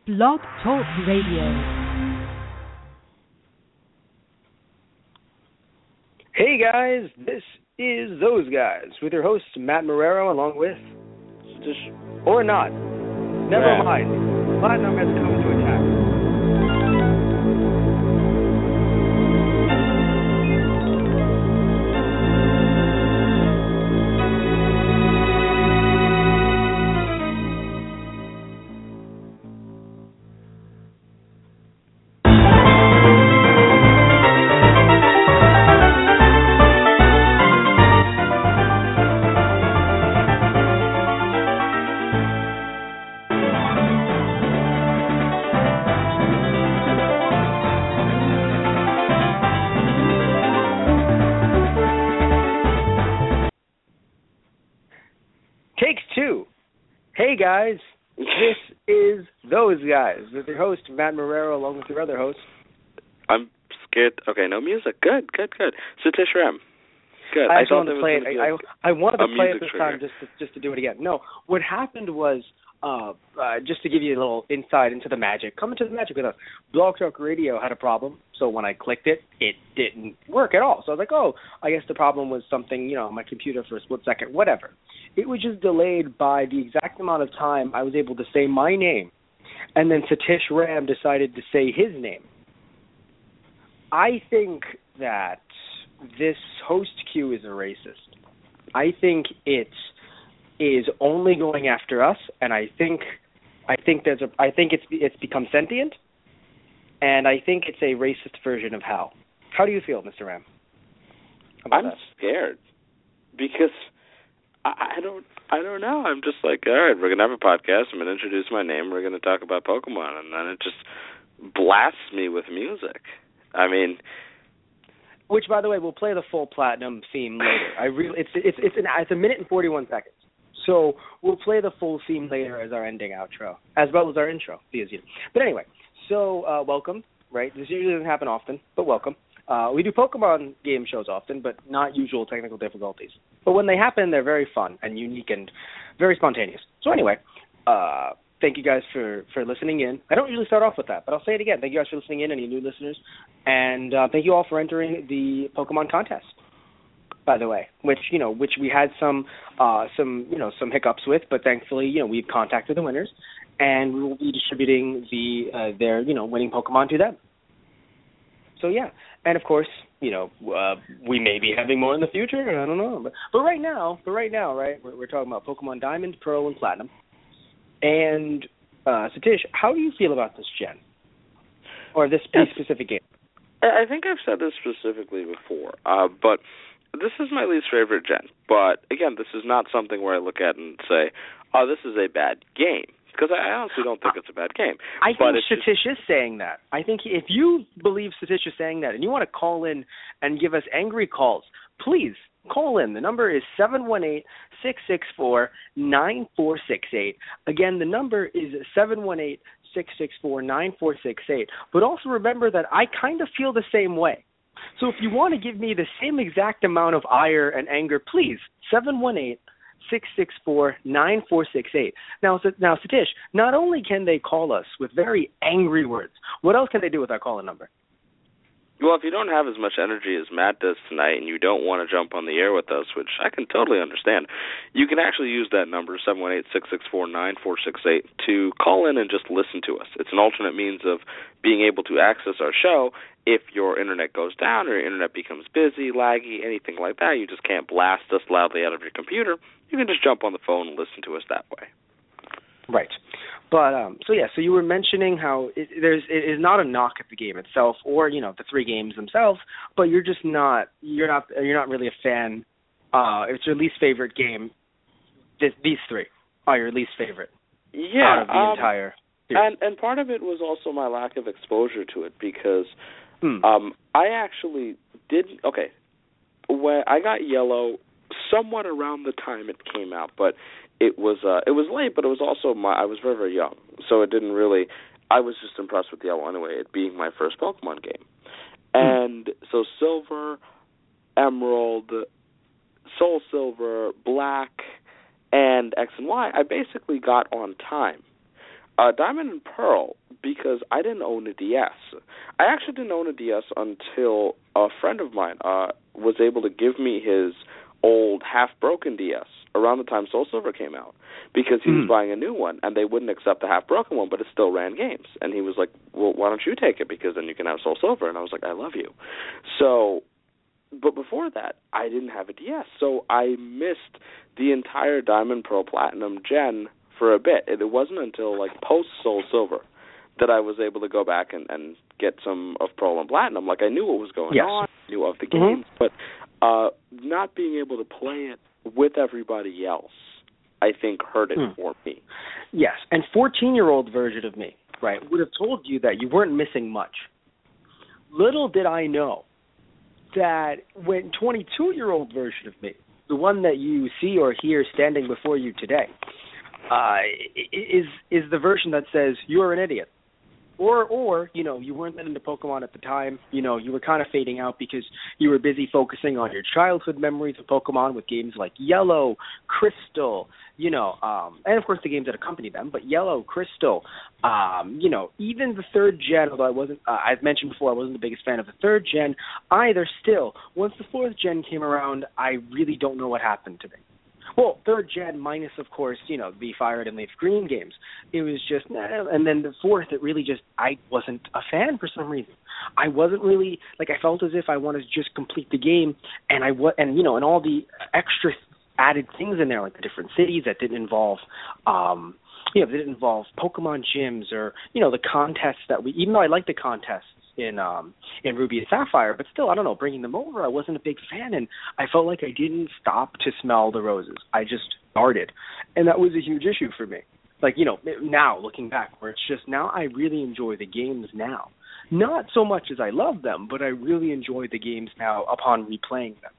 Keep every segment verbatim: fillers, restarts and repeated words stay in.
Blog Talk Radio. Hey guys, this is Those Guys with your host Matt Marrero along with or not. Never yeah. mind. Platinum has come to attack. Takes two. Hey guys, this is Those Guys with your host Matt Marrero along with your other host. I'm scared. Okay, no music. Good, good, good. Satish Ram. Good. I, I just thought wanted there to was play going it. to be I, a, I, I wanted to a play it music this trigger. time just to, just to do it again. No, what happened was, uh, uh, just to give you a little insight into the magic, come into the magic with us. Blog Talk Radio had a problem, so when I clicked it, it didn't work at all. So I was like, oh, I guess the problem was something, you know, on my computer for a split second, whatever. It was just delayed by the exact amount of time I was able to say my name, and then Satish Ram decided to say his name. I think that this host queue is a racist. I think it is only going after us, and I think I think there's a I think it's it's become sentient, and I think it's a racist version of Hal. How do you feel, Mister Ram? I'm that? scared because I, I don't I don't know. I'm just like, all right, we're gonna have a podcast. I'm gonna introduce my name. We're gonna talk about Pokemon, and then it just blasts me with music. I mean. Which, by the way, we'll play the full Platinum theme later. I really, it's it's it's an it's a minute and forty-one seconds. So we'll play the full theme later as our ending outro, as well as our intro. But anyway, so uh, welcome. Right, this usually doesn't happen often, but welcome. Uh, we do Pokemon game shows often, but not usual technical difficulties. But when they happen, they're very fun and unique and very spontaneous. So anyway, uh, thank you guys for, for listening in. I don't usually start off with that, but I'll say it again. Thank you guys for listening in, any new listeners. And uh, thank you all for entering the Pokemon contest, by the way, which, you know, which we had some, uh, some, you know, some hiccups with, but thankfully, you know, we've contacted the winners, and we will be distributing the, uh, their, you know, winning Pokemon to them. So, yeah. And, of course, you know, uh, we may be having more in the future. I don't know. But, but right now, but right now, right, we're, we're talking about Pokemon Diamond, Pearl, and Platinum. And, uh, Satish, how do you feel about this gen? Or this Yes. specific game? I think I've said this specifically before, uh, but this is my least favorite gen. But, again, this is not something where I look at and say, oh, this is a bad game. Because I honestly don't think it's a bad game. I but think Satish just... is saying that. I think if you believe Satish is saying that and you want to call in and give us angry calls, please call in. The number is seven one eight, six six four, nine four six eight. Again, the number is seven one eight, six six four, nine four six eight. But also remember that I kind of feel the same way. So if you want to give me the same exact amount of ire and anger, please, seven one eight, six six four, nine four six eight. Now, now, Satish, not only can they call us with very angry words, what else can they do with our call-in number? Well, if you don't have as much energy as Matt does tonight and you don't want to jump on the air with us, which I can totally understand, you can actually use that number, seven one eight, six six four, nine four six eight, to call in and just listen to us. It's an alternate means of being able to access our show if your internet goes down or your internet becomes busy, laggy, anything like that. You just can't blast us loudly out of your computer. You can just jump on the phone and listen to us that way. Right. But, um, so yeah, so you were mentioning how it, there's, it is not a knock at the game itself or, you know, the three games themselves, but you're just not, you're not, you're not really a fan. Uh, it's your least favorite game. This, these three are your least favorite. Yeah. Out of the um, entire series. And, and part of it was also my lack of exposure to it because hmm. um, I actually didn't, okay, when I got Yellow somewhat around the time it came out, but it was uh, it was late, but it was also my I was very, very young, so it didn't really. I was just impressed with Yellow anyway, it being my first Pokemon game, and so Silver, Emerald, Soul Silver, Black, and X and Y, I basically got on time. Uh, Diamond and Pearl, because I didn't own a D S. I actually didn't own a D S until a friend of mine uh, was able to give me his old half-broken D S around the time Soul Silver came out, because he mm. was buying a new one, and they wouldn't accept the half-broken one, but it still ran games. And he was like, well, why don't you take it, because then you can have Soul Silver. And I was like, I love you. So, but before that, I didn't have a D S, so I missed the entire Diamond, Pearl, Platinum gen for a bit. It wasn't until like post Soul Silver that I was able to go back and, and get some of Pearl and Platinum. Like, I knew what was going yes. on, knew of the mm-hmm. games, but uh, not being able to play it with everybody else, I think, hurt it mm. for me. Yes, and fourteen-year-old version of me, right, would have told you that you weren't missing much. Little did I know that when twenty-two-year-old version of me, the one that you see or hear standing before you today, Uh, is is the version that says you're an idiot, or or you know, you weren't that into Pokemon at the time. You know, you were kind of fading out because you were busy focusing on your childhood memories of Pokemon with games like Yellow, Crystal, you know, um, and of course the games that accompany them. But Yellow, Crystal, um, you know, even the third gen. Although I wasn't, uh, I've mentioned before, I wasn't the biggest fan of the third gen either. Still, once the fourth gen came around, I really don't know what happened to me. Well, third gen minus, of course, you know, the Fire Red and Leaf Green games. It was just, and then the fourth, it really just, I wasn't a fan for some reason. I wasn't really, like, I felt as if I wanted to just complete the game, and I was, and you know, and all the extra added things in there, like the different cities that didn't involve, um, you know, that didn't involve Pokemon gyms or, you know, the contests that we, even though I liked the contests in um in Ruby and Sapphire, but still, I don't know, bringing them over, I wasn't a big fan, and I felt like I didn't stop to smell the roses. I just started, and that was a huge issue for me. Like, you know, now looking back, where it's just now I really enjoy the games now, not so much as I love them, but I really enjoy the games now upon replaying them,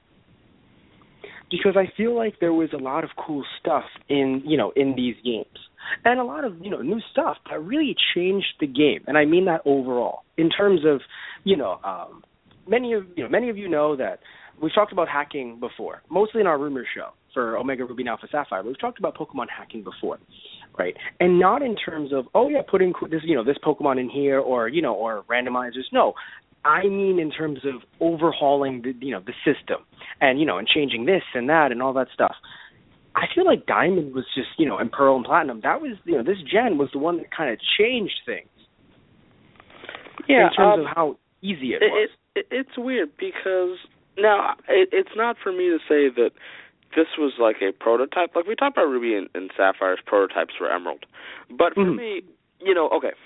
because I feel like there was a lot of cool stuff in, you know, in these games. And a lot of, you know, new stuff that really changed the game, and I mean that overall. In terms of, you know, um, many of you know many of you know that we've talked about hacking before, mostly in our rumor show for Omega Ruby and Alpha Sapphire. But we've talked about Pokemon hacking before, right? And not in terms of, oh yeah, putting this, you know, this Pokemon in here, or you know, or randomizers. No, I mean in terms of overhauling the, you know, the system, and you know, and changing this and that and all that stuff. I feel like Diamond was just, you know, and Pearl and Platinum, that was, you know, this gen was the one that kind of changed things. Yeah, in terms um, of how easy it, it was. It, it, it's weird because, now, it, it's not for me to say that this was like a prototype. Like, we talked about Ruby and, and Sapphire's prototypes for Emerald. But for mm-hmm. me, you know, okay,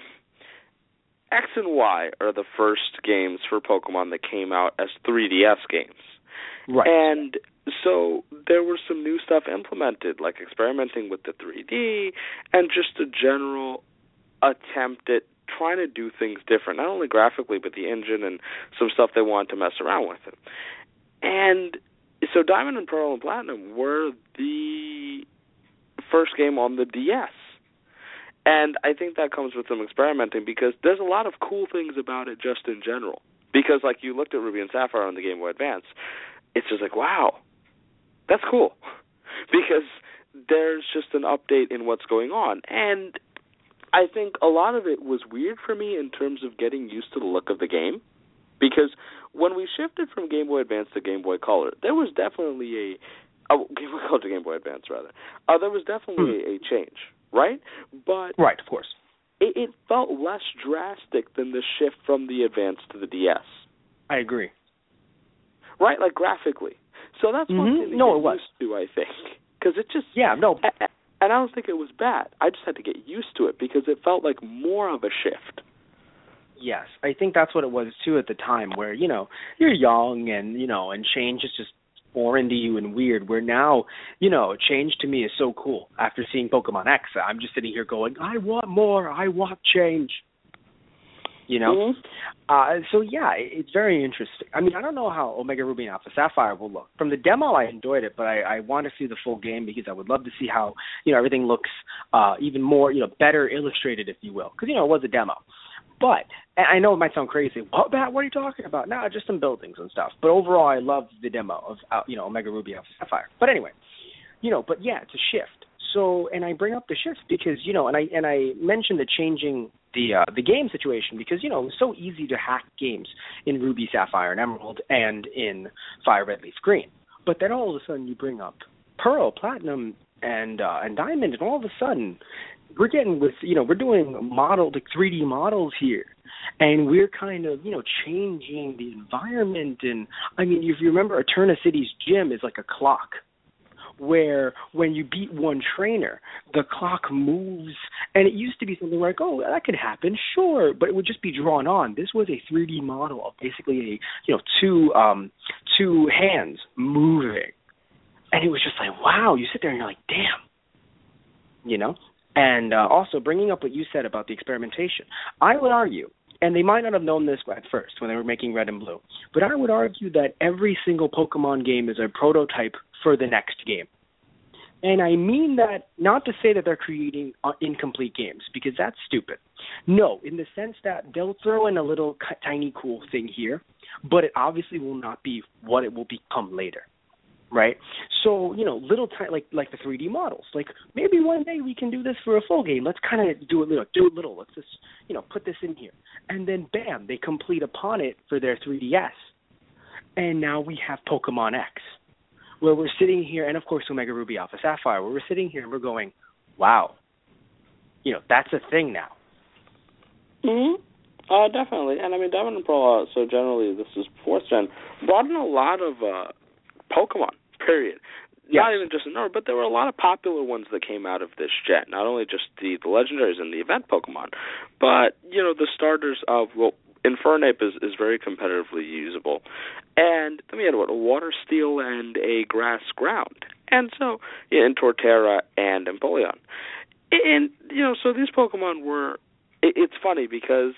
X and Y are the first games for Pokemon that came out as three D S games. Right. And so there was some new stuff implemented, like experimenting with the three D and just a general attempt at trying to do things different, not only graphically, but the engine and some stuff they wanted to mess around with it. And so Diamond and Pearl and Platinum were the first game on the D S. And I think that comes with some experimenting, because there's a lot of cool things about it just in general. Because, like, you looked at Ruby and Sapphire on the Game Boy Advance, it's just like, wow, that's cool. Because there's just an update in what's going on. And I think a lot of it was weird for me in terms of getting used to the look of the game. Because when we shifted from Game Boy Advance to Game Boy Color, there was definitely a... Oh, Game Boy Color to Game Boy Advance, rather. Uh, there was definitely hmm. a, a change, right? But right, of course. It, it felt less drastic than the shift from the Advance to the D S. I agree. Right, like graphically. So that's one mm-hmm. thing to no, get it was. used to, I think. Because it just... Yeah, no. And I don't think it was bad. I just had to get used to it because it felt like more of a shift. Yes, I think that's what it was, too, at the time, where, you know, you're young and, you know, and change is just foreign to you and weird, where now, you know, change to me is so cool. After seeing Pokemon X, I'm just sitting here going, I want more, I want change. You know? Mm-hmm. Uh, so, yeah, it's very interesting. I mean, I don't know how Omega Ruby and Alpha Sapphire will look. From the demo, I enjoyed it, but I, I want to see the full game because I would love to see how, you know, everything looks uh, even more, you know, better illustrated, if you will. Because, you know, it was a demo. But, and I know it might sound crazy, what, Matt, what are you talking about? No, just some buildings and stuff. But overall, I loved the demo of, uh, you know, Omega Ruby and Alpha Sapphire. But anyway, you know, but yeah, it's a shift. So, and I bring up the shift because, you know, and I and I mentioned the changing the uh, the game situation because, you know, it was so easy to hack games in Ruby, Sapphire, and Emerald and in Fire, Red, Leaf, Green. But then all of a sudden you bring up Pearl, Platinum, and uh, and Diamond, and all of a sudden we're getting with, you know, we're doing model, like three D models here. And we're kind of, you know, changing the environment. And, I mean, if you remember, Eterna City's gym is like a clock, where when you beat one trainer, the clock moves. And it used to be something like, oh, that could happen, sure, but it would just be drawn on. This was a three D model of basically a, you know, two um, two hands moving. And it was just like, wow, you sit there and you're like, damn, you know? And uh, also bringing up what you said about the experimentation, I would argue, and they might not have known this at first when they were making Red and Blue, but I would argue that every single Pokemon game is a prototype for the next game. And I mean that not to say that they're creating uh, incomplete games, because that's stupid. No, in the sense that they'll throw in a little tiny cool thing here, but it obviously will not be what it will become later. Right, so you know, little t- like like the three D models. Like maybe one day we can do this for a full game. Let's kind of do it little, do it little. Let's just you know put this in here, and then bam, they complete upon it for their three D S, and now we have Pokemon X, where we're sitting here, and of course Omega Ruby Alpha Sapphire, where we're sitting here and we're going, wow, you know, that's a thing now. Mm-hmm. Uh, definitely, and I mean Diamond and Pearl. Uh, so generally, this is fourth gen. Brought in a lot of uh, Pokemon. Period. Yes. Not even just a number, but there were a lot of popular ones that came out of this gen. Not only just the, the legendaries and the event Pokemon, but, you know, the starters of, well, Infernape is, is very competitively usable. And then we had, what, a Water Steel and a Grass Ground. And so, yeah, and Torterra and Empoleon. And, you know, so these Pokemon were, it, it's funny because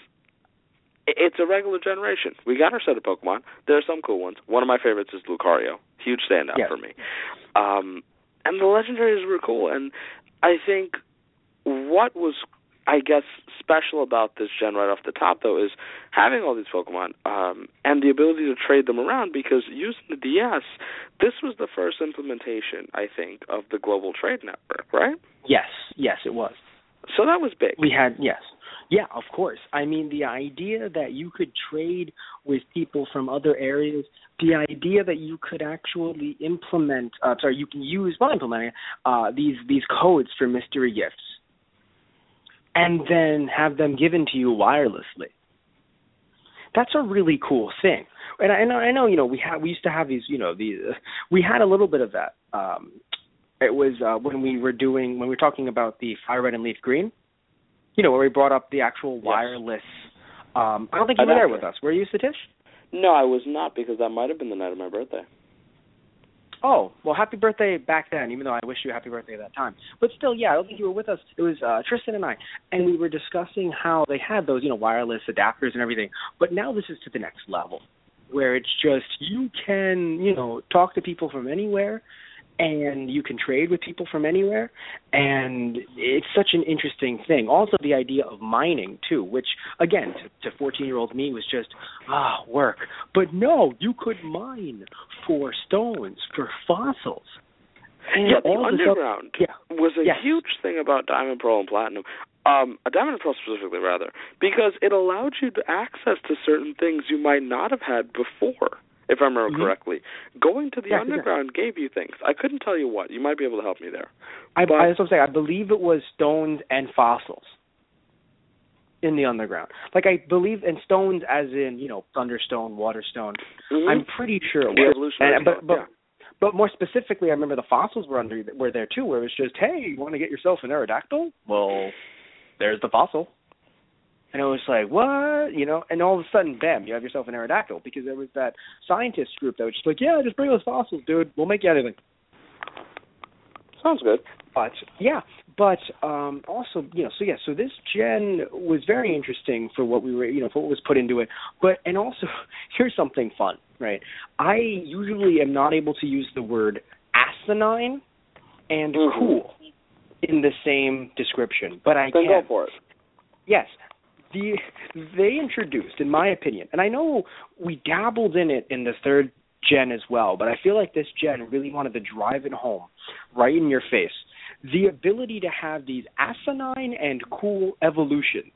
it's a regular generation. We got our set of Pokemon. There are some cool ones. One of my favorites is Lucario. Huge standout yes. for me. Um, and the legendaries were cool. And I think what was, I guess, special about this gen right off the top, though, is having all these Pokemon um, and the ability to trade them around, because using the D S, this was the first implementation, I think, of the global trade network, right? Yes. Yes, it was. So that was big. We had, yes. Yeah, of course. I mean, the idea that you could trade with people from other areas, the idea that you could actually implement, uh, sorry, you can use, while implementing uh, these, these codes for mystery gifts, and then have them given to you wirelessly. That's a really cool thing. And I, and I know, you know, we had, we used to have these, you know, the uh, we had a little bit of that. Um, it was uh, when we were doing, when we were talking about the Fire Red and Leaf Green. You know, where we brought up the actual yes. wireless. Um, I don't think you were there with us. Were you, Satish? No, I was not, because that might have been the night of my birthday. Oh, well, happy birthday back then, even though I wish you a happy birthday at that time. But still, yeah, I don't think you were with us. It was uh, Tristan and I, and we were discussing how they had those, you know, wireless adapters and everything. But now this is to the next level, where it's just you can, you know, talk to people from anywhere, and you can trade with people from anywhere, and it's such an interesting thing. Also, the idea of mining, too, which, again, to, to fourteen-year-old me was just, ah, work. But no, you could mine for stones, for fossils. And yeah, the all underground stuff, yeah. was a yes. huge thing about Diamond, Pearl, and Platinum. Um, Diamond and Pearl specifically, rather, because it allowed you to access to certain things you might not have had before. If I remember mm-hmm. correctly, going to the yes, underground exactly. gave you things. I couldn't tell you what. You might be able to help me there. I, but, I was going to say, I believe it was stones and fossils in the underground. Like, I believe in stones as in, you know, thunderstone, waterstone. Mm-hmm. I'm pretty sure it was. Evolutionary and, but, but, yeah. but more specifically, I remember the fossils were under were there, too, where it was just, hey, you want to get yourself an Aerodactyl? Well, there's the fossil. And it was like, what? You know, and all of a sudden, bam, you have yourself an Aerodactyl, because there was that scientist group that was just like, yeah, just bring those fossils, dude. We'll make you anything. Sounds good. But, yeah, but um, also, you know, so, yeah, so this gen was very interesting for what we were, you know, for what was put into it. But, and also, here's something fun, right? I usually am not able to use the word asinine and mm-hmm. cool in the same description, but I then can. Go for it. Yes. The, they introduced, in my opinion, and I know we dabbled in it in the third gen as well, but I feel like this gen really wanted to drive it home, right in your face, the ability to have these asinine and cool evolutions.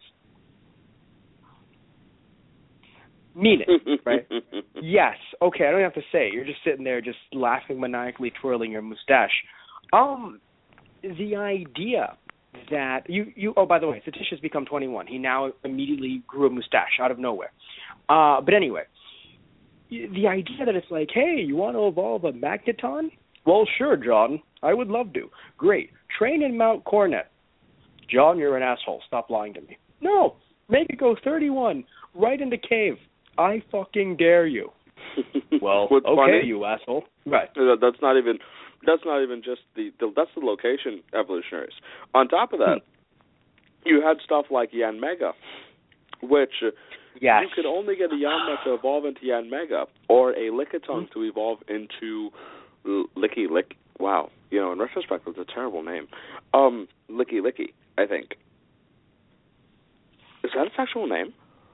Mean it, right? Yes. Okay, I don't have to say it. You're just sitting there just laughing maniacally, twirling your mustache. Um, the idea that you, you oh, by the way, Satish has become twenty-one. He now immediately grew a mustache out of nowhere. Uh, but anyway, the idea that it's like, hey, you want to evolve a Magneton? Well, sure, John. I would love to. Great. Train in Mount Coronet. John, you're an asshole. Stop lying to me. No. Make it go thirty-one. Right into cave. I fucking dare you. Well, What's okay, funny, you asshole. Right. That's not even that's not even just the, the that's the location evolutionaries. On top of that, hmm. you had stuff like Yanmega, which yes. you could only get a Yanma to evolve into Yanmega or a Lickitung hmm. to evolve into Licky Lick. Wow, you know, in retrospect, that's a terrible name. Um, Licky Licky, I think. Is that its actual name?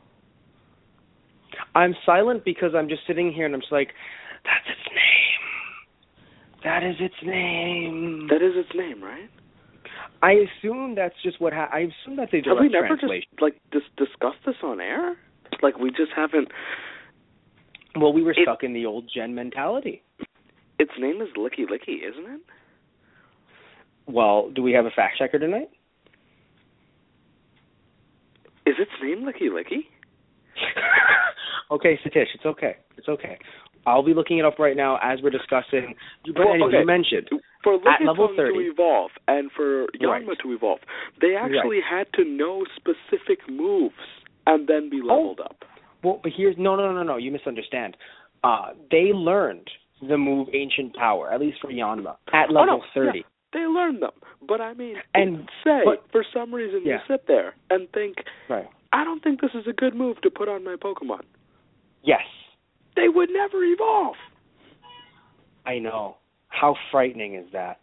I'm silent because I'm just sitting here and I'm just like, that's its name. That is its name. That is its name, right? I assume that's just what ha- I assume that's a direct Have we never translation. just like dis- discussed this on air? Like we just haven't. Well, we were it, stuck in the old Gen mentality. Its name is Licky Licky, isn't it? Well, do we have a fact checker tonight? Is its name Licky Licky? Okay, Satish, it's okay. It's okay. I'll be looking it up right now as we're discussing. But well, anyway, okay. you mentioned for at level thirty to evolve and for Yanma right. to evolve, they actually right. had to know specific moves and then be leveled oh. up. Well, but here's no, no, no, no. You misunderstand. Uh, they learned the move Ancient Power, at least for Yanma, at level oh, no. thirty. Yeah. They learned them, but I mean, and say but, for some reason yeah. you sit there and think, right. I don't think this is a good move to put on my Pokemon. Yes. They would never evolve. I know. How frightening is that?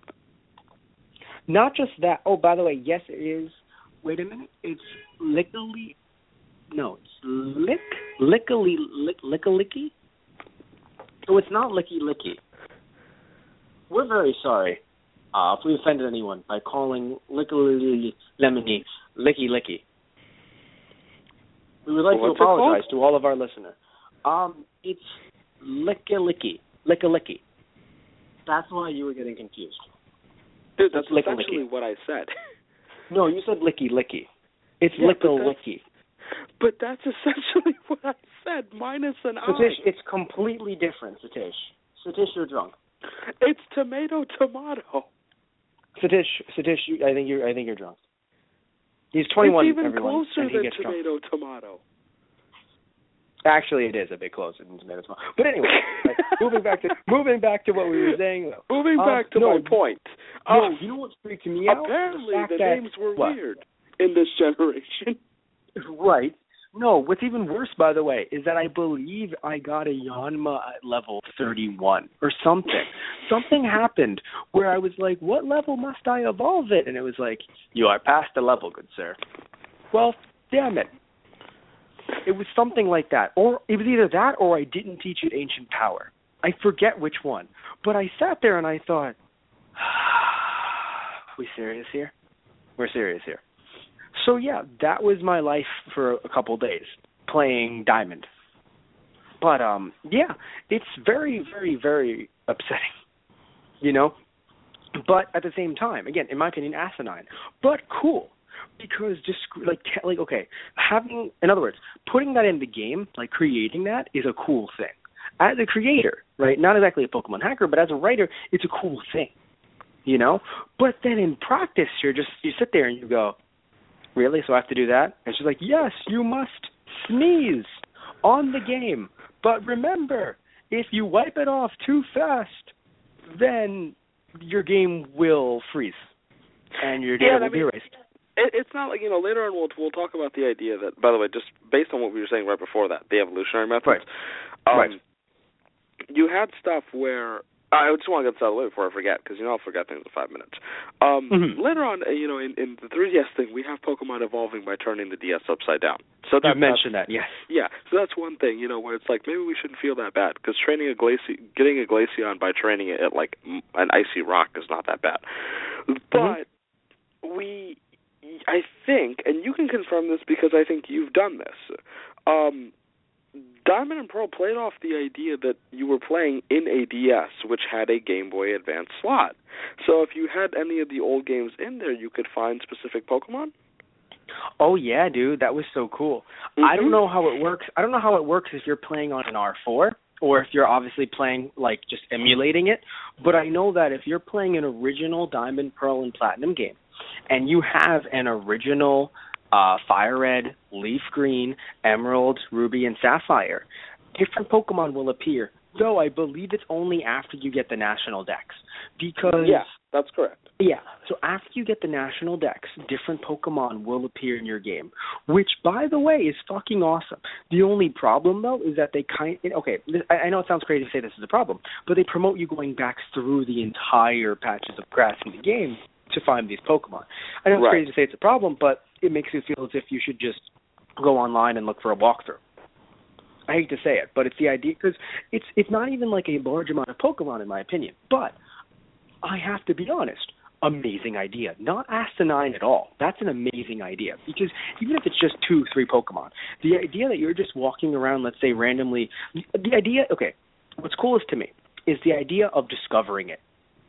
Not just that. Oh, by the way, yes, it is. Wait a minute. It's Lickily. No, it's Lick. Lickily. Lick, Lickalicky? So it's not Licky Licky. We're very sorry uh, if we offended anyone by calling Lickily Lemony Licky Licky. We would like well, to apologize to all of our listeners. Um, it's Lickalicky. Lickalicky. That's why you were getting confused. Dude, that's it's essentially what I said. No, you said Licky Licky. It's yeah, Lickalicky. But that's essentially what I said, minus an I. Satish, it's completely different, Satish. Satish, you're drunk. It's tomato tomato. Satish, Satish, you, I think you're. I think you're drunk. He's twenty-one. It's even everyone, closer and he than gets tomato drunk. tomato. Actually, it is a bit closer than tomato tomato. But anyway, right, moving back to moving back to what we were saying. Though. Moving uh, back to no, my point. No, uh, you know what's freaking me out? Apparently, the, the that, names were what? weird in this generation. Right. No, what's even worse, by the way, is that I believe I got a Yanma at level thirty-one or something. Something happened where I was like, what level must I evolve it? And it was like, you are past the level, good sir. Well, damn it. It was something like that. Or it was either that or I didn't teach it Ancient Power. I forget which one. But I sat there and I thought, are we serious here? We're serious here. So, yeah, that was my life for a couple days, playing Diamond. But, um, yeah, it's very, very, very upsetting, you know? But at the same time, again, in my opinion, asinine, but cool. Because just, like, like, okay, having, in other words, putting that in the game, like creating that, is a cool thing. As a creator, right, not exactly a Pokemon hacker, but as a writer, it's a cool thing, you know? But then in practice, you're just, you sit there and you go, really? So I have to do that? And she's like, yes, you must sneeze on the game. But remember, if you wipe it off too fast, then your game will freeze. And your data yeah, will I mean, be erased. It, it's not like, you know, later on we'll we'll talk about the idea that, by the way, just based on what we were saying right before that, the evolutionary methods. Right. Um, right. You had stuff where, I just want to get this out of the way before I forget, because, you know, I'll forget things in five minutes. Um, mm-hmm. Later on, you know, in, in the three D S thing, we have Pokemon evolving by turning the D S upside down. So that, you mentioned that, yes. Yeah, so that's one thing, you know, where it's like, maybe we shouldn't feel that bad, because training a Glace- getting a Glaceon by training it at, like, an icy rock is not that bad. But mm-hmm. we, I think, and you can confirm this because I think you've done this, um, Diamond and Pearl played off the idea that you were playing in a D S, which had a Game Boy Advance slot. So if you had any of the old games in there, you could find specific Pokemon? Oh, yeah, dude. That was so cool. Mm-hmm. I don't know how it works. I don't know how it works if you're playing on an R four or if you're obviously playing, like, just emulating it. But I know that if you're playing an original Diamond, Pearl, and Platinum game, and you have an original uh, Fire Red, Leaf Green, Emerald, Ruby, and Sapphire, different Pokemon will appear, though I believe it's only after you get the National Dex. Because yeah, that's correct. Yeah, so after you get the National Dex, different Pokemon will appear in your game, which, by the way, is fucking awesome. The only problem, though, is that they kind of, okay, I know it sounds crazy to say this is a problem, but they promote you going back through the entire patches of grass in the game to find these Pokemon. I know it's right. crazy to say it's a problem, but it makes you feel as if you should just go online and look for a walkthrough. I hate to say it, but it's the idea, because it's, it's not even like a large amount of Pokemon, in my opinion, but I have to be honest, amazing idea. Not asinine at all. That's an amazing idea, because even if it's just two, three Pokemon, the idea that you're just walking around, let's say, randomly, the idea, okay, what's coolest to me is the idea of discovering it.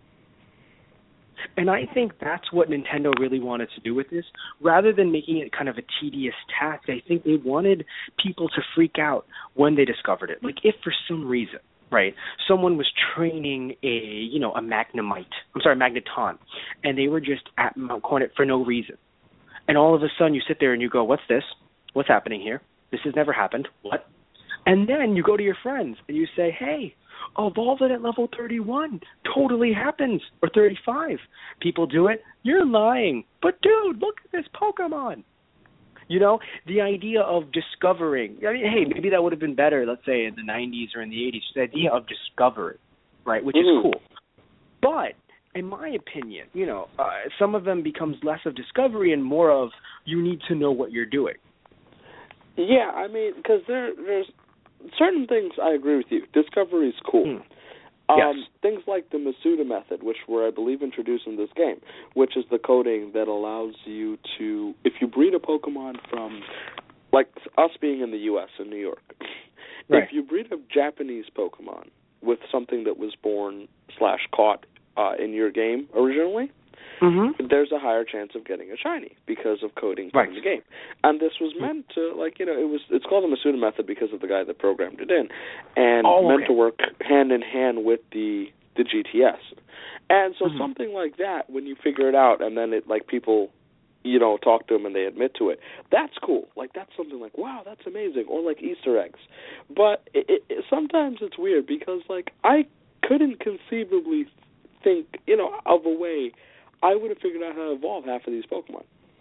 And I think that's what Nintendo really wanted to do with this. Rather than making it kind of a tedious task, I think they wanted people to freak out when they discovered it. Like if for some reason, right, someone was training a, you know, a Magnemite, I'm sorry, Magneton, and they were just at Mount Coronet for no reason. And all of a sudden you sit there and you go, what's this? What's happening here? This has never happened. What? And then you go to your friends and you say, hey, evolve it at level thirty-one. Totally happens. Or thirty-five. People do it. You're lying. But, dude, look at this Pokemon. You know, the idea of discovering. I mean, hey, maybe that would have been better, let's say, in the nineties or in the eighties. The idea of discovery, right, which mm-hmm. is cool. But, in my opinion, you know, uh, some of them becomes less of discovery and more of you need to know what you're doing. Yeah, I mean, because there, there's certain things I agree with you. Discovery is cool. Mm. Um, yes. Things like the Masuda method, which were, I believe, introduced in this game, which is the coding that allows you to, if you breed a Pokemon from, like us being in the U S, in New York, right. if you breed a Japanese Pokemon with something that was born slash caught uh, in your game originally, mm-hmm. there's a higher chance of getting a shiny because of coding right. from the game. And this was meant to, like, you know, it was, it's called the Masuda method because of the guy that programmed it in, and oh, meant okay. to work hand in hand with the the G T S. And so mm-hmm. something like that, when you figure it out, and then it, like, people, you know, talk to them and they admit to it, that's cool. Like, that's something like, wow, that's amazing. Or like Easter eggs. But it, it, sometimes it's weird because, like, I couldn't conceivably think, you know, of a way I would have figured out how to evolve half of these Pokemon.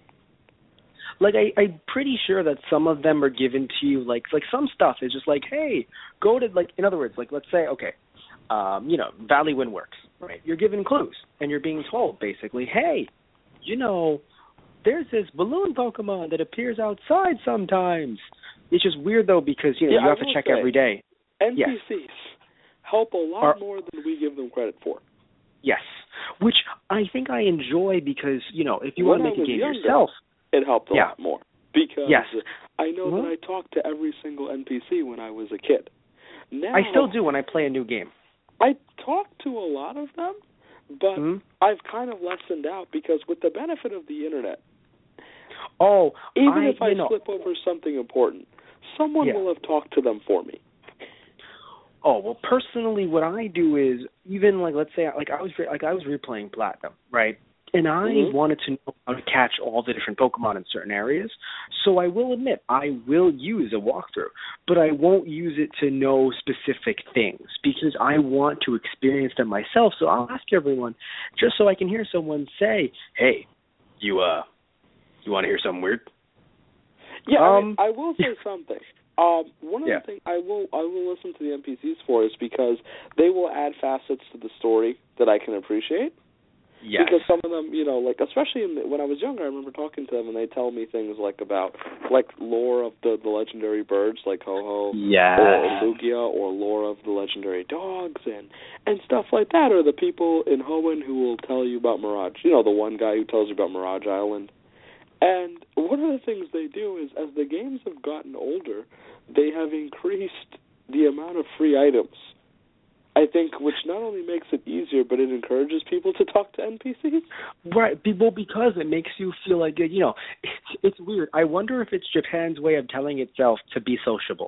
Like, I, I'm pretty sure that some of them are given to you, like, like some stuff is just like, hey, go to, like, in other words, like, let's say, okay, um, you know, Valley Wind Works, right? You're given clues, and you're being told, basically, hey, you know, there's this balloon Pokemon that appears outside sometimes. It's just weird, though, because, you know, yeah, you have to check say, every day. N P Cs yes. help a lot Are, more than we give them credit for. Yes, which I think I enjoy because, you know, if you when want to make a game younger, yourself. It helped a yeah. lot more. Because yes. I know well, that I talked to every single N P C when I was a kid. Now, I still do when I play a new game. I talk to a lot of them, but mm-hmm. I've kind of lessened out because with the benefit of the Internet, oh, even I, if I you know, slip over something important, someone yeah. will have talked to them for me. Oh, well, personally, what I do is even like let's say like I was like I was replaying Platinum, right? And I mm-hmm. wanted to know how to catch all the different Pokemon in certain areas. So I will admit, I will use a walkthrough, but I won't use it to know specific things because I want to experience them myself. So I'll ask everyone just so I can hear someone say, hey, you uh, you want to hear something weird? Yeah, um, I, mean, I will say something. Um, one of yeah. the things I will I will listen to the N P Cs for is because they will add facets to the story that I can appreciate. Yes. Because some of them, you know, like especially in the, when I was younger, I remember talking to them and they tell me things like about like lore of the, the legendary birds like Ho-Ho yes. or Lugia, or lore of the legendary dogs and and stuff like that, or the people in Hoenn who will tell you about Mirage. You know, the one guy who tells you about Mirage Island. And one of the things they do is, as the games have gotten older, they have increased the amount of free items. I think, which not only makes it easier, but it encourages people to talk to N P Cs. Right, people, because it makes you feel like, you know, it's, it's weird. I wonder if it's Japan's way of telling itself to be sociable.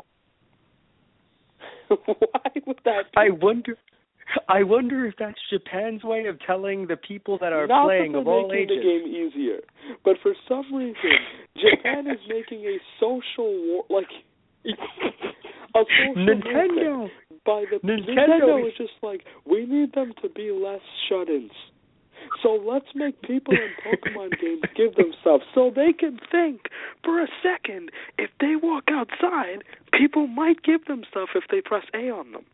Why would that be? I wonder... I wonder if that's Japan's way of telling the people that are Not playing that of all making ages. the game easier, but for some reason, Japan is making a social war, like a social Nintendo. movement by the Nintendo, Nintendo is just like, we need them to be less shut-ins. So let's make people in Pokemon games give them stuff so they can think for a second. If they walk outside, people might give them stuff if they press A on them.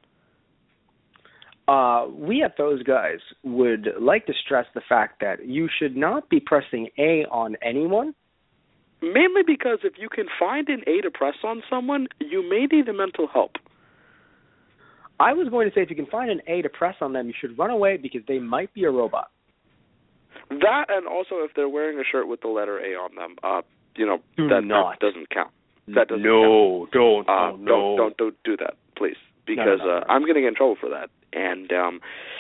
Uh, we at Those Guys would like to stress the fact that you should not be pressing A on anyone. Mainly because if you can find an A to press on someone, you may need a mental help. I was going to say if you can find an A to press on them, you should run away because they might be a robot. That, and also if they're wearing a shirt with the letter A on them, uh, you know, do that, not. that doesn't count. That doesn't no, count. don't, uh, oh, don't, no. don't, don't do that, please, because no, no, no. Uh, I'm going to get in trouble for that. And um,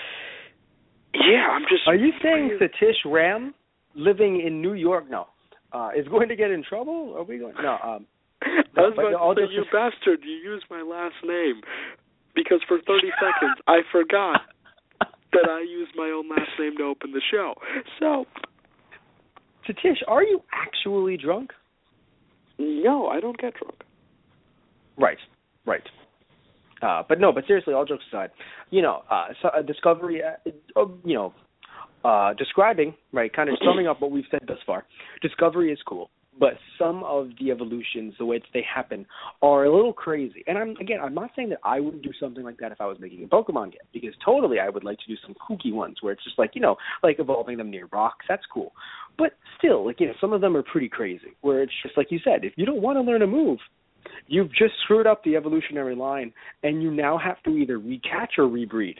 yeah, I'm just. Are you saying Satish Ram, living in New York, no, uh, is going to get in trouble? Are we going? No. Um, I was no, about to say, you bastard! You used my last name because for thirty seconds I forgot that I used my own last name to open the show. So, Satish, are you actually drunk? No, I don't get drunk. Right. Right. Uh, but no, but seriously, all jokes aside, you know, uh, so, uh, Discovery, uh, uh, you know, uh, describing, right, kind of summing up what we've said thus far, Discovery is cool, but some of the evolutions, the way that they happen, are a little crazy. And I'm again, I'm not saying that I wouldn't do something like that if I was making a Pokemon game, because totally I would like to do some kooky ones where it's just like, you know, like evolving them near rocks, that's cool. But still, like, you know, some of them are pretty crazy, where it's just like you said, if you don't want to learn a move, you've just screwed up the evolutionary line, and you now have to either recatch or rebreed.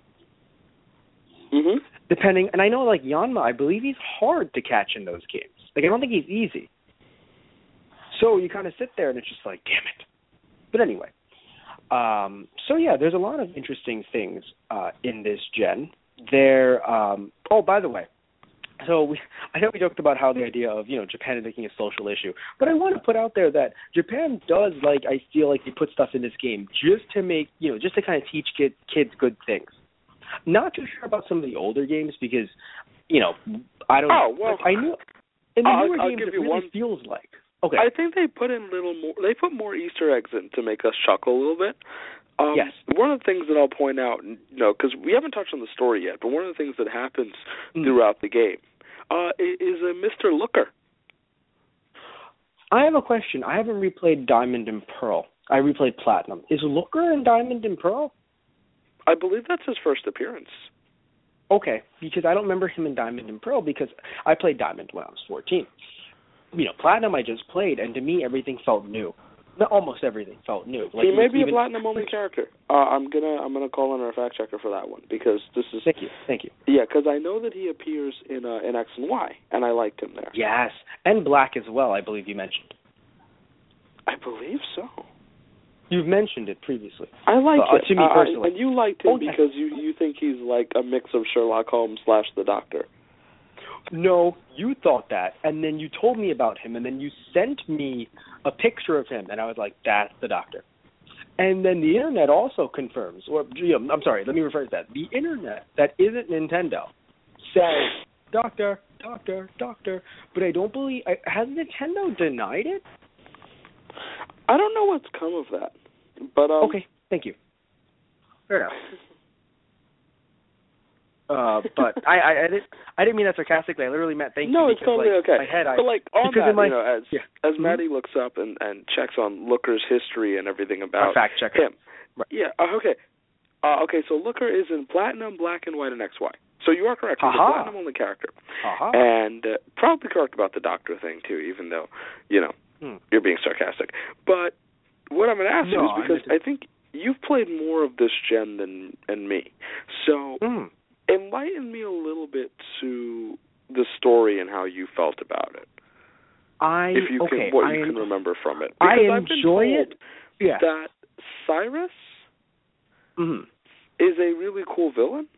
Mm-hmm. Depending, and I know, like, Yanma, I believe he's hard to catch in those games. Like, I don't think he's easy. So you kind of sit there, and it's just like, damn it. But anyway. Um, so, yeah, there's a lot of interesting things uh, in this gen. There, um, oh, by the way, So we, I know we joked about how the idea of, you know, Japan is making a social issue, but I want to put out there that Japan does, like, I feel like they put stuff in this game just to make, you know, just to kind of teach kid, kids good things. Not too sure about some of the older games because, you know, I don't oh, know. Well, like, I knew in the I'll, newer I'll games give it you really one, feels like. Okay. I think they put in little more, they put more Easter eggs in to make us chuckle a little bit. Um, yes. One of the things that I'll point out, you know, because we haven't touched on the story yet, but one of the things that happens mm. throughout the game uh, is a Mister Looker. I have a question. I haven't replayed Diamond and Pearl. I replayed Platinum. Is Looker in Diamond and Pearl? I believe that's his first appearance. Okay, because I don't remember him in Diamond and Pearl because I played Diamond when I was fourteen. You know, Platinum I just played, and to me everything felt new. Not almost everything felt new. Like, he may be even, a platinum only character. Uh, I'm gonna I'm gonna call in our fact checker for that one because this is. Thank you, thank you. Yeah, because I know that he appears in uh, in X and Y, and I liked him there. Yes, and Black as well. I believe you mentioned. I believe so. You've mentioned it previously. I like uh, it. To me uh, personally, and you liked him oh, yes. because you you think he's like a mix of Sherlock Holmes slash the Doctor. No, you thought that, and then you told me about him, and then you sent me a picture of him, and I was like, that's the Doctor. And then the Internet also confirms, or you know, I'm sorry, let me rephrase that. The Internet that isn't Nintendo says, Doctor, Doctor, Doctor, but I don't believe, has Nintendo denied it? I don't know what's come of that, but um, okay, thank you. Fair enough. Uh, but I, I, I didn't I didn't mean that sarcastically. I literally meant thank no, you. No, it's totally like, okay. My head, I, but like on that, my, you know, as yeah. as mm-hmm. Maddie looks up and, and checks on Looker's history and everything about a fact checker. him. Right. Yeah. Uh, okay. Uh, okay. So Looker is in Platinum, Black and White, and X Y. So you are correct. He's Aha. a platinum-only character. Aha. And uh, probably correct about the Doctor thing, too, even though, you know, hmm. you're being sarcastic. But what I'm going to ask no, you is because I, I think you've played more of this gen than, than me. So mm. enlighten me a little bit to the story and how you felt about it. I if you okay, can, what I, you can remember from it. Because I I've been enjoy told it. Yeah. that Cyrus mm-hmm. is a really cool villain.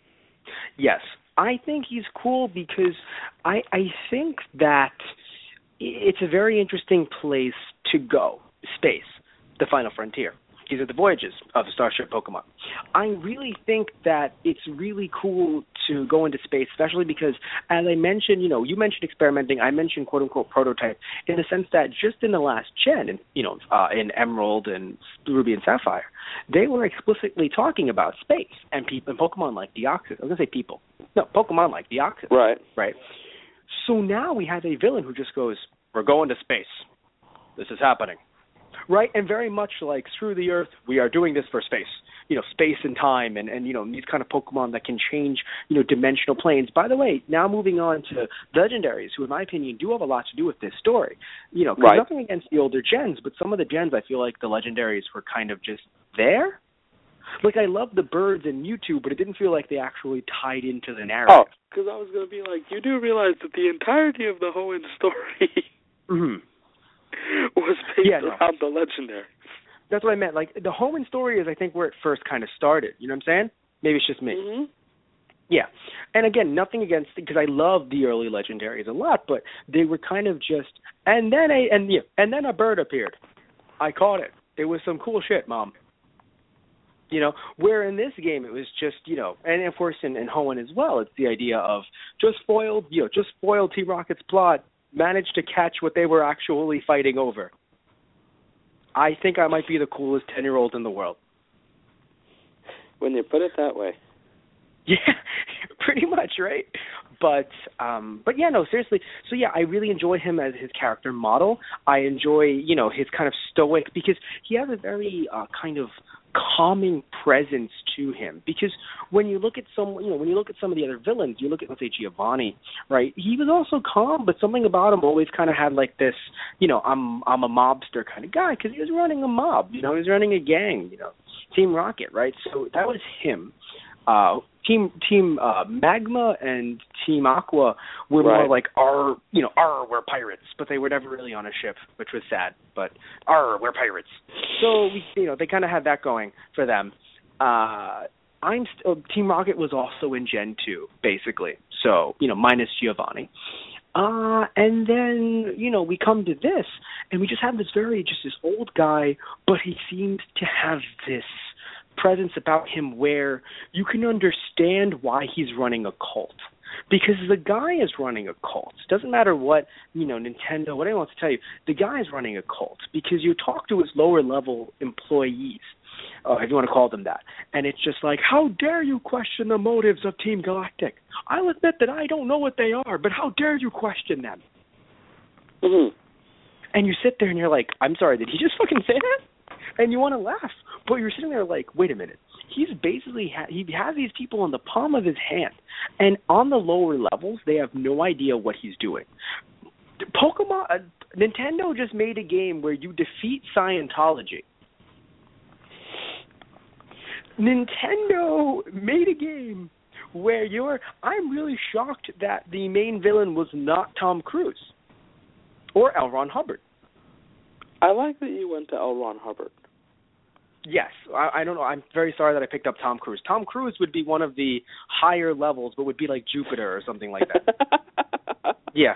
Yes, I think he's cool because I I think that it's a very interesting place to go. Space, the final frontier. These are the voyages of Starship Pokemon. I really think that it's really cool to go into space, especially because, as I mentioned, you know, you mentioned experimenting, I mentioned quote-unquote prototype, in the sense that just in the last gen, in, you know, uh, in Emerald and Ruby and Sapphire, they were explicitly talking about space and people and Pokemon like Deoxys. I was going to say people. No, Pokemon like Deoxys. Right. Right. So now we have a villain who just goes, we're going to space. This is happening. Right, and very much like through the Earth, we are doing this for space. You know, space and time, and, and you know these kind of Pokemon that can change, you know, dimensional planes. By the way, now moving on to legendaries, who in my opinion do have a lot to do with this story. You know, right. nothing against the older gens, but some of the gens I feel like the legendaries were kind of just there. Like I love the birds and Mewtwo, but it didn't feel like they actually tied into the narrative. Oh, because I was going to be like, you do realize that the entirety of the Hoenn story. mm-hmm. was based yeah, no. around the legendary. That's what I meant. Like, the Hoenn story is, I think, where it first kind of started. You know what I'm saying? Maybe it's just me. Mm-hmm. Yeah. And again, nothing against, because I love the early legendaries a lot, but they were kind of just, and then a, and yeah, and then a bird appeared. I caught it. It was some cool shit, Mom. You know, where in this game it was just, you know, and of course in, in Hoenn as well, it's the idea of just foiled, you know, just foiled Team Rocket's plot, managed to catch what they were actually fighting over. I think I might be the coolest ten-year-old in the world. When you put it that way. Yeah, pretty much, right? But, um, but yeah, no, seriously. So yeah, I really enjoy him as his character model. I enjoy, you know, his kind of stoic, because he has a very uh, kind of calming presence to him. Because when you look at some, you know, when you look at some of the other villains, you look at, let's say, Giovanni, right? He was also calm, but something about him always kind of had like this, you know, I'm I'm a mobster kind of guy, because he was running a mob, you know, he was running a gang, you know, Team Rocket, right? So that was him. Uh, Team Team uh, Magma and Team Aqua were right. more like, "Arr, you know, arr, we're pirates," but they were never really on a ship, which was sad. But arr, we're pirates. So we, you know, they kind of had that going for them. Uh, I'm st- uh, Team Rocket was also in Gen two, basically. So you know, minus Giovanni. Uh, and then you know, we come to this, and we just have this very just this old guy, but he seems to have this presence about him where you can understand why he's running a cult, because the guy is running a cult. Doesn't matter what, you know, Nintendo, what anyone wants to tell you, the guy is running a cult, because you talk to his lower level employees, uh, if you want to call them that, and it's just like, how dare you question the motives of Team Galactic? I'll admit that I don't know what they are, but how dare you question them? Mm-hmm. And you sit there and you're like, I'm sorry, did he just fucking say that? And you want to laugh, but you're sitting there like, wait a minute. He's basically, ha- he has these people in the palm of his hand. And on the lower levels, they have no idea what he's doing. Pokemon, uh, Nintendo just made a game where you defeat Scientology. Nintendo made a game where you're, I'm really shocked that the main villain was not Tom Cruise or L. Ron Hubbard. I like that you went to L. Ron Hubbard. Yes. I, I don't know. I'm very sorry that I picked up Tom Cruise. Tom Cruise would be one of the higher levels, but would be like Jupiter or something like that. Yeah.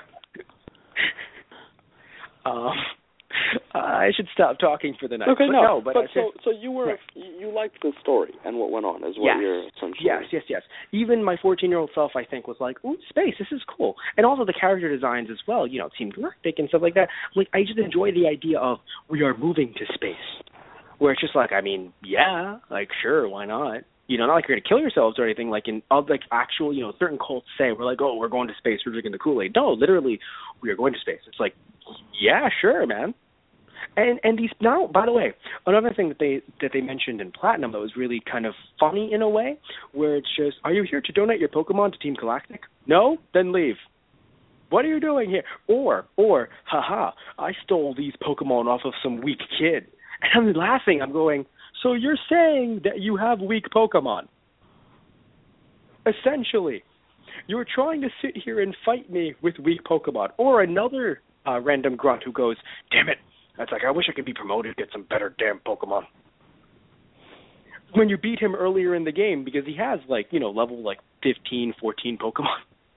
Um, I should stop talking for the night. Okay, but no. no but but I so, so you were, yeah. you liked the story and what went on is what yes. you're essentially... Yes, yes, yes. Even my fourteen-year-old self, I think, was like, ooh, space, this is cool. And also the character designs as well, you know, Team Galactic and stuff like that. Like, I just enjoy the idea of we are moving to space. Where it's just like, I mean, yeah, like, sure, why not? You know, not like you're going to kill yourselves or anything, like in like actual, you know, certain cults say, we're like, oh, we're going to space, we're drinking the Kool-Aid. No, literally, we are going to space. It's like, yeah, sure, man. And and these now, by the way, another thing that they that they mentioned in Platinum that was really kind of funny in a way, where it's just, are you here to donate your Pokemon to Team Galactic? No? Then leave. What are you doing here? Or, or, haha, I stole these Pokemon off of some weak kid. And I'm laughing. I'm going, so you're saying that you have weak Pokemon? Essentially. You're trying to sit here and fight me with weak Pokemon. Or another uh, random grunt who goes, damn it, that's like, I wish I could be promoted, get some better damn Pokemon. When you beat him earlier in the game, because he has, like, you know, level, like, fifteen, fourteen Pokemon.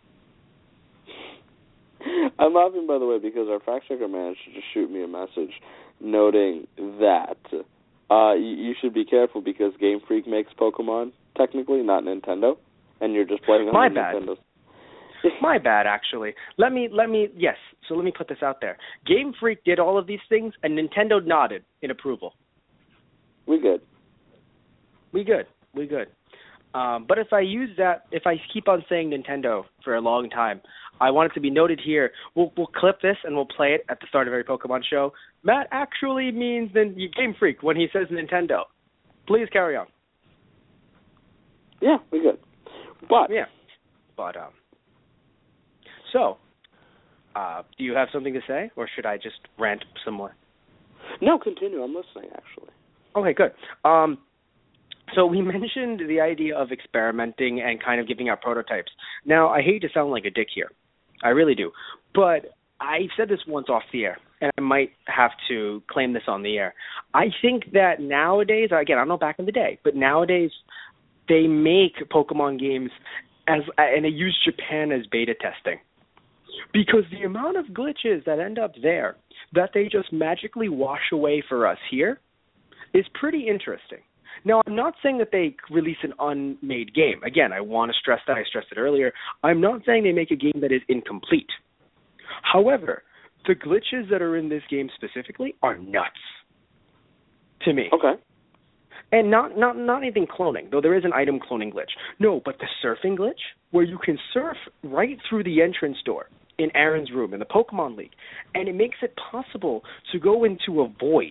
I'm laughing, by the way, because our fact checker managed to just shoot me a message noting that uh, you, you should be careful because Game Freak makes Pokemon, technically, not Nintendo, and you're just playing on My the bad. Nintendo. My bad, actually. Let me, let me, yes, so let me put this out there. Game Freak did all of these things, and Nintendo nodded in approval. We good. We good. We good. Um, but if I use that, if I keep on saying Nintendo for a long time, I want it to be noted here. We'll we'll clip this and we'll play it at the start of every Pokemon show. Matt actually means then Game Freak when he says Nintendo. Please carry on. Yeah, we good. But yeah, but um. So, uh, do you have something to say, or should I just rant some more? No, continue. I'm listening, actually. Okay, good. Um. So we mentioned the idea of experimenting and kind of giving out prototypes. Now, I hate to sound like a dick here. I really do. But I've said this once off the air, and I might have to claim this on the air. I think that nowadays, again, I don't know back in the day, but nowadays they make Pokemon games as and they use Japan as beta testing. Because the amount of glitches that end up there that they just magically wash away for us here is pretty interesting. Now, I'm not saying that they release an unmade game. Again, I want to stress that. I stressed it earlier. I'm not saying they make a game that is incomplete. However, the glitches that are in this game specifically are nuts to me. Okay. And not, not, not anything cloning, though there is an item cloning glitch. No, but the surfing glitch, where you can surf right through the entrance door in Aaron's room in the Pokemon League, and it makes it possible to go into a void,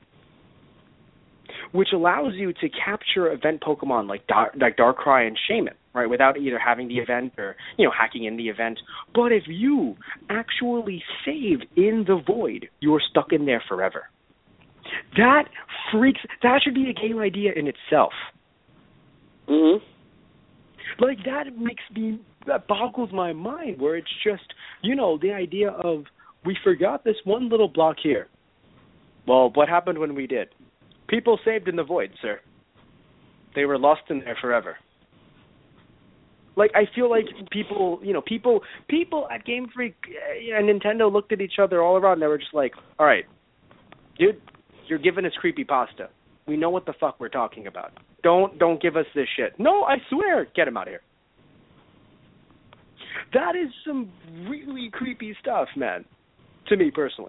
which allows you to capture event Pokemon like Dar- like Darkrai and Shaman, right, without either having the event or, you know, hacking in the event. But if you actually save in the void, you're stuck in there forever. That freaks, that should be a game idea in itself. Mm-hmm. Like, that makes me, that boggles my mind, where it's just, you know, the idea of, we forgot this one little block here. Well, what happened when we did? People saved in the void, sir. They were lost in there forever. Like, I feel like people, you know, people people at Game Freak and Nintendo looked at each other all around and they were just like, all right, dude, you're giving us creepypasta. We know what the fuck we're talking about. Don't don't give us this shit. No, I swear, get him out of here. That is some really creepy stuff, man, to me personally.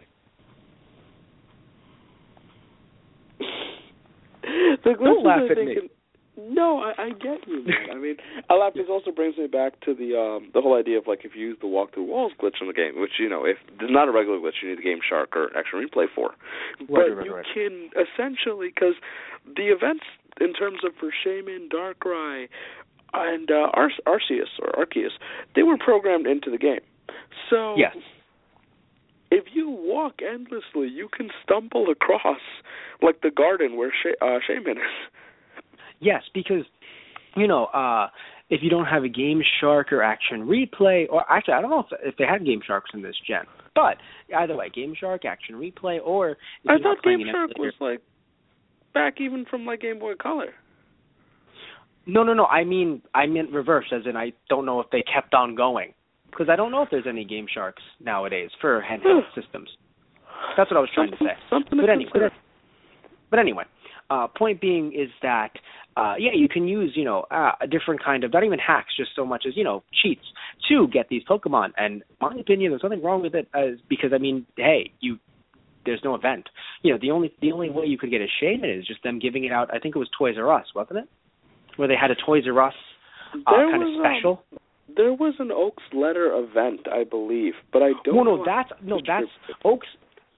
The Don't laugh at thinking, me. No, I, I get you, man. I mean, I laugh. This also brings me back to the um, the whole idea of, like, if you use the walk through walls glitch in the game, which, you know, if there's not a regular glitch, you need the Game Shark or Action Replay for. Right, but right, you right. can essentially, because the events in terms of for Shaman, Darkrai, and uh, Ar- Arceus or Arceus, they were programmed into the game. So yes. If you walk endlessly, you can stumble across, like, the garden where Sh- uh, Shaman is. Yes, because, you know, uh, if you don't have a Game Shark or Action Replay, or actually, I don't know if, if they had Game Sharks in this gen, but either way, Game Shark, Action Replay, or... If I you're thought not Game Shark was, like, back even from, like, Game Boy Color. No, no, no, I mean, I meant reverse, as in I don't know if they kept on going. Because I don't know if there's any Game Sharks nowadays for handheld systems. That's what I was trying to say. Something but to anyway, consider. but anyway, uh, point being is that, uh, yeah, you can use, you know, uh, a different kind of, not even hacks, just so much as, you know, cheats to get these Pokemon. And my opinion, there's nothing wrong with it, as, because, I mean, hey, you, there's no event. You know, the only the only way you could get a Shaman is just them giving it out. I think it was Toys R Us, wasn't it? Where they had a Toys R Us uh, kind of special. Um, there was an Oaks Letter event, I believe, but I don't. Well, no, know that's no, that's Oaks.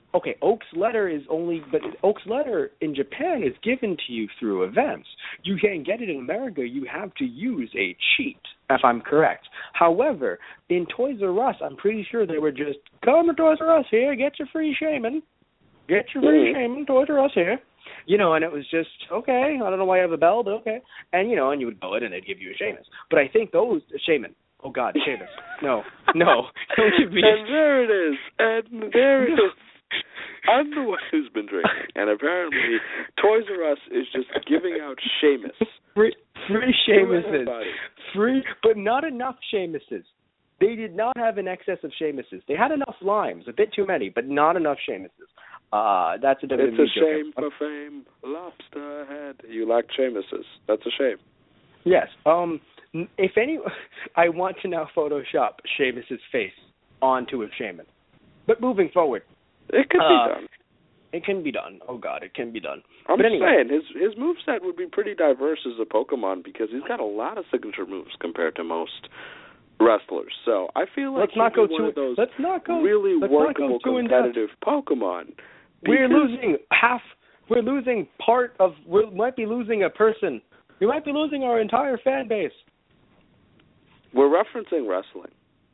okay, Oak's letter is only, but Oak's letter in Japan is given to you through events. You can't get it in America. You have to use a cheat, if I'm correct. However, in Toys R Us, I'm pretty sure they were just, come to Toys R Us here, get your free shaman. Get your free mm-hmm. shaman, Toys R Us here. You know, and it was just, okay, I don't know why you have a bell, but okay. And, you know, and you would go in and they'd give you a Seamus. But I think those, shaman, oh, God, Seamus. No, no, don't give me And there it is, and there it is. I'm the one who's been drinking, and apparently Toys R Us is just giving out Seamus. Free, free Seamuses. Free, but not enough Seamuses. They did not have an excess of Seamuses. They had enough limes, a bit too many, but not enough Seamuses. Uh, that's a W W E It's a shame for fame, lobster head. You lack Seamuses. That's a shame. Yes. Um. If any, I want to now Photoshop Seamus's face onto a shaman. But moving forward, it can uh, be done. It can be done. Oh God, it can be done. I'm but anyway. saying his his moveset would be pretty diverse as a Pokemon because he's got a lot of signature moves compared to most wrestlers. So I feel like let's not go one too, of those let's not go, really let's workable not go too competitive Pokemon. We're losing half. We're losing part of. We might be losing a person. We might be losing our entire fan base. We're referencing wrestling.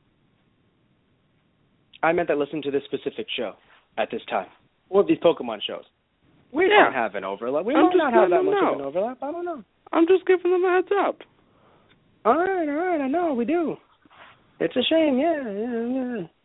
I meant that listen to this specific show at this time, or these Pokemon shows. We yeah. don't have an overlap. We I'm might not have that much know. of an overlap. I don't know. I'm just giving them a heads up. All right, all right. I know we do. It's a shame. Yeah, yeah, yeah.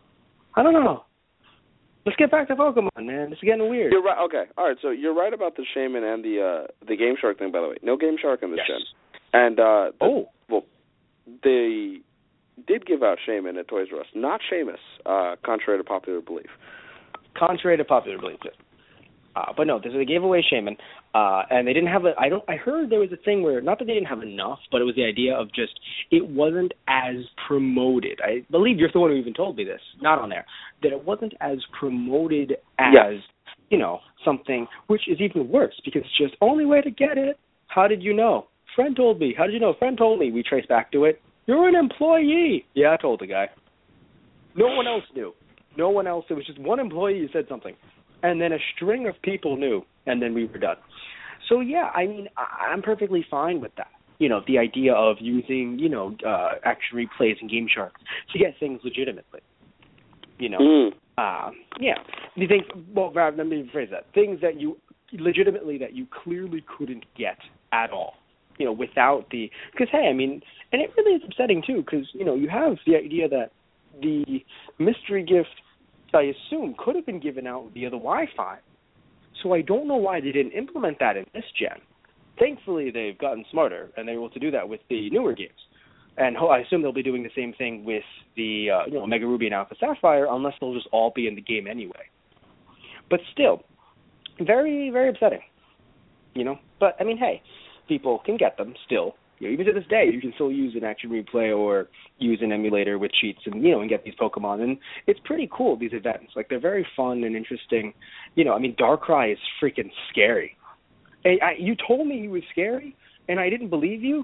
I don't know. Let's get back to Pokemon, man. It's getting weird. You're right. Okay. All right. So you're right about the Shaman and the uh, the Game Shark thing. By the way, no Game Shark in this yes. gen. And uh, the, oh, well, they did give out Shaman at Toys R Us, not Seamus, uh, contrary to popular belief. Contrary to popular belief, uh, but no, they gave away Shaman, uh, and they didn't have a. I don't. I heard there was a thing where not that they didn't have enough, but it was the idea of just it wasn't as promoted. I believe you're the one who even told me this, not on there, that it wasn't as promoted as yes. you know something, which is even worse because it's just only way to get it. How did you know? Friend told me. How did you know? Friend told me. We trace back to it. You're an employee. Yeah, I told the guy. No one else knew. No one else. It was just one employee who said something. And then a string of people knew, and then we were done. So, yeah, I mean, I- I'm perfectly fine with that. You know, the idea of using, you know, uh, action replays and Game Sharks to get things legitimately. You know, mm. uh, yeah. You think, well, let me rephrase that. Things that you, legitimately, that you clearly couldn't get at all. You know, without the, because, hey, I mean, and it really is upsetting, too, because, you know, you have the idea that the mystery gift, I assume, could have been given out via the Wi-Fi. So I don't know why they didn't implement that in this gen. Thankfully, they've gotten smarter, and they're able to do that with the newer games. And I assume they'll be doing the same thing with the, uh, you know, Omega Ruby and Alpha Sapphire, unless they'll just all be in the game anyway. But still, very, very upsetting, you know. But, I mean, hey, people can get them still. You know, even to this day, you can still use an action replay or use an emulator with cheats and, you know, and get these Pokemon. And it's pretty cool, these events. Like, they're very fun and interesting. You know, I mean, Darkrai is freaking scary. Hey, I, you told me he was scary, and I didn't believe you.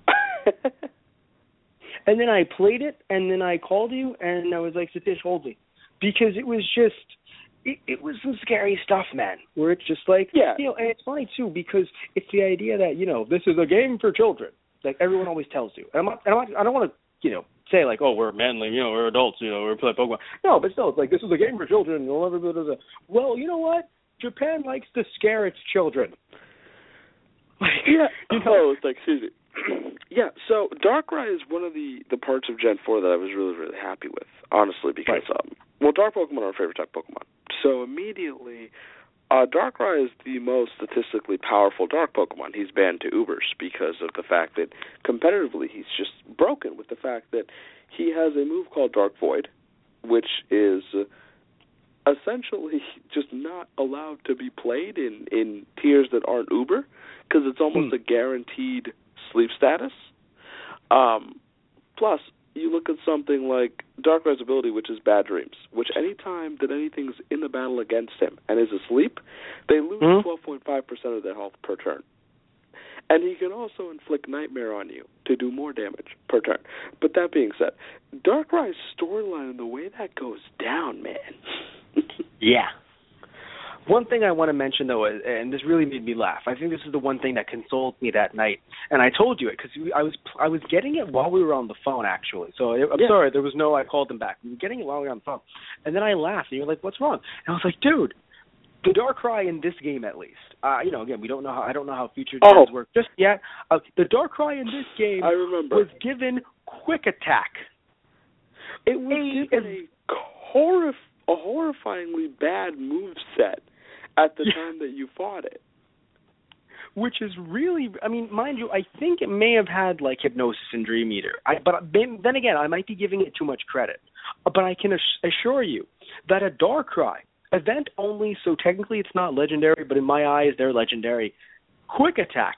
And then I played it, and then I called you, and I was like, Satish, hold me. Because it was just, it, it was some scary stuff, man, where it's just like, yeah. you know, and it's funny, too, because it's the idea that, you know, this is a game for children. Like everyone always tells you. And I'm not, and I'm not, I don't want to, you know, say like, oh, we're manly, you know, we're adults, you know, we're playing Pokemon. No, but still, it's like, this is a game for children. Blah, blah, blah, blah. Well, you know what? Japan likes to scare its children. Like, yeah. You know, oh, like, excuse me. Yeah, so Darkrai is one of the, the parts of Gen four that I was really, really happy with, honestly, because, right. um, well, Dark Pokemon are our favorite type Pokemon. So immediately, uh, Darkrai is the most statistically powerful Dark Pokemon. He's banned to Ubers because of the fact that competitively he's just broken with the fact that he has a move called Dark Void, which is essentially just not allowed to be played in, in tiers that aren't Uber because it's almost hmm. a guaranteed sleep status. Um, plus, you look at something like Darkrai's ability, which is Bad Dreams, which any time that anything's in the battle against him and is asleep, they lose mm-hmm. twelve point five percent of their health per turn. And he can also inflict Nightmare on you to do more damage per turn. But that being said, Darkrai's storyline and the way that goes down, man, Yeah. One thing I want to mention, though, is, and this really made me laugh. I think this is the one thing that consoled me that night, and I told you it because I was I was getting it while we were on the phone, actually. So I'm yeah. sorry, there was no I called them back. We were getting it while we were on the phone, and then I laughed, and you were like, "What's wrong?" And I was like, "Dude, the Darkrai in this game, at least, uh, you know, again, we don't know how I don't know how future gens oh. work just yet. Uh, the Darkrai in this game I remember. was given Quick Attack. It was a, given a horrif- a horrifyingly bad move set at the time that you fought it. Which is really, I mean, mind you, I think it may have had, like, Hypnosis and Dream Eater. I, but then, then again, I might be giving it too much credit. But I can ass- assure you that a Darkrai, event only, so technically it's not legendary, but in my eyes, they're legendary. Quick Attack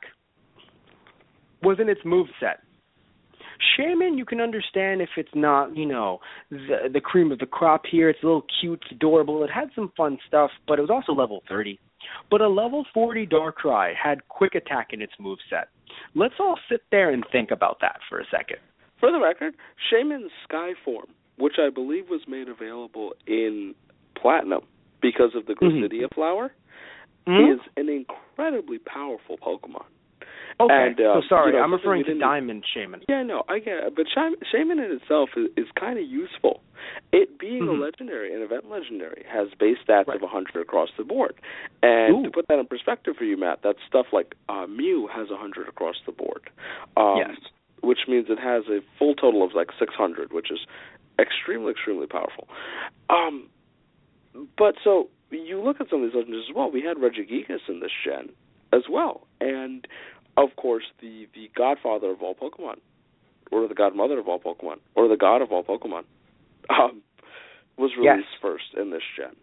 was in its moveset. Shaman, you can understand if it's not, you know, the the cream of the crop here. It's a little cute, it's adorable. It had some fun stuff, but it was also level thirty. But a level forty Darkrai had Quick Attack in its moveset. Let's all sit there and think about that for a second. For the record, Shaman's Sky form, which I believe was made available in Platinum because of the Glacidia mm-hmm. flower, mm-hmm. is an incredibly powerful Pokemon. Okay, and, uh, so sorry, you know, I'm referring to Diamond Shaman. Yeah, no, I get it. But Shaman in itself is, is kind of useful. It being mm-hmm. a legendary, an event legendary, has base stats right. of one hundred across the board. And Ooh. to put that in perspective for you, Matt, that's stuff like uh, Mew has one hundred across the board. Um, yes. Which means it has a full total of like six hundred, which is extremely, extremely powerful. Um, but so you look at some of these legends as well. We had Regigigas in this gen as well. And of course, the, the godfather of all Pokemon, or the godmother of all Pokemon, or the god of all Pokemon, um, was released yes. first in this gen.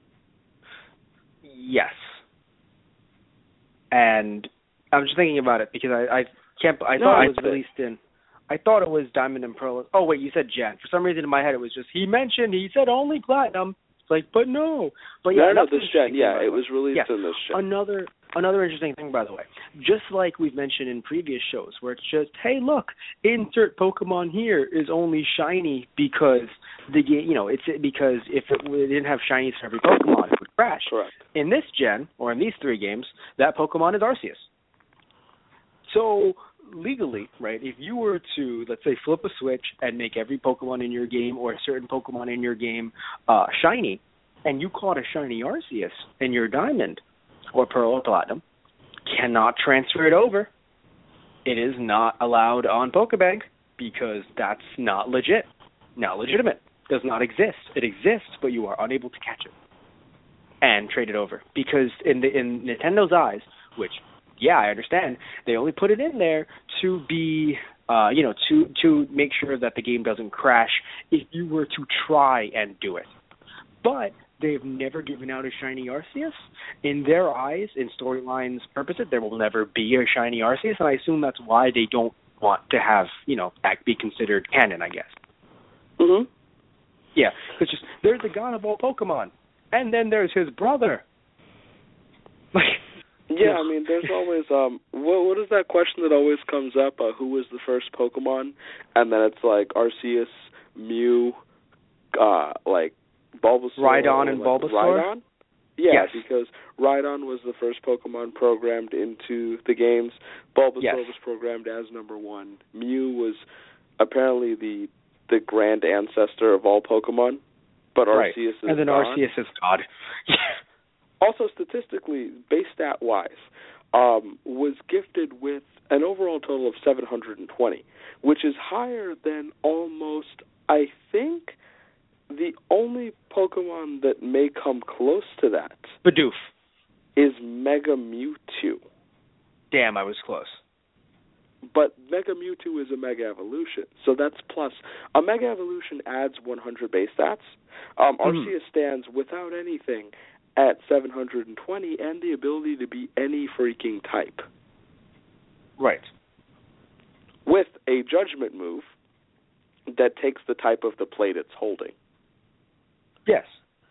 Yes. And I'm just thinking about it because I, I can't. I no, thought it was released in. I thought it was Diamond and Pearl. Oh wait, you said Gen. For some reason in my head it was just he mentioned. He said only Platinum. It's like, but no. But yeah, no, no, this gen. Yeah, it was released yes. in this gen. Another. Another interesting thing, by the way, just like we've mentioned in previous shows, where it's just, hey, look, insert Pokemon here is only shiny because the game, you know, it's because if it, it didn't have shinies for every Pokemon, it would crash. Correct. In this gen, or in these three games, that Pokemon is Arceus. So legally, right, if you were to, let's say, flip a switch and make every Pokemon in your game or a certain Pokemon in your game uh, shiny, and you caught a shiny Arceus in your Diamond, or Pearl or Platinum, cannot transfer it over. It is not allowed on Pokebag because that's not legit, not legitimate, does not exist. It exists, but you are unable to catch it and trade it over because in the in Nintendo's eyes, which yeah, I understand, they only put it in there to be, uh, you know, to to make sure that the game doesn't crash if you were to try and do it, but they've never given out a shiny Arceus. In their eyes, in storylines purposes, there will never be a shiny Arceus, and I assume that's why they don't want to have, you know, that be considered canon, I guess. Mm-hmm. Yeah, it's just, there's the god of all Pokemon, and then there's his brother. Like, yeah, I mean, there's always, um, what, what is that question that always comes up? Uh, who was the first Pokemon? And then it's like Arceus, Mew, uh, like, Bulbasaur, Rhydon and like Bulbasaur? Rhydon? Yeah, yes. because Rhydon was the first Pokemon programmed into the games. Bulbasaur yes. was programmed as number one. Mew was apparently the the grand ancestor of all Pokemon, but right. Arceus is And then God. Arceus is God. Also, statistically, base stat-wise, um, was gifted with an overall total of seven hundred twenty, which is higher than almost, I think, the only Pokemon that may come close to that Bidoof is Mega Mewtwo. Damn, I was close. But Mega Mewtwo is a Mega Evolution, so that's plus. A Mega Evolution adds one hundred base stats. Um, mm-hmm. Arceus stands without anything at seven hundred twenty and the ability to be any freaking type. Right. With a Judgment move that takes the type of the plate it's holding. Yes.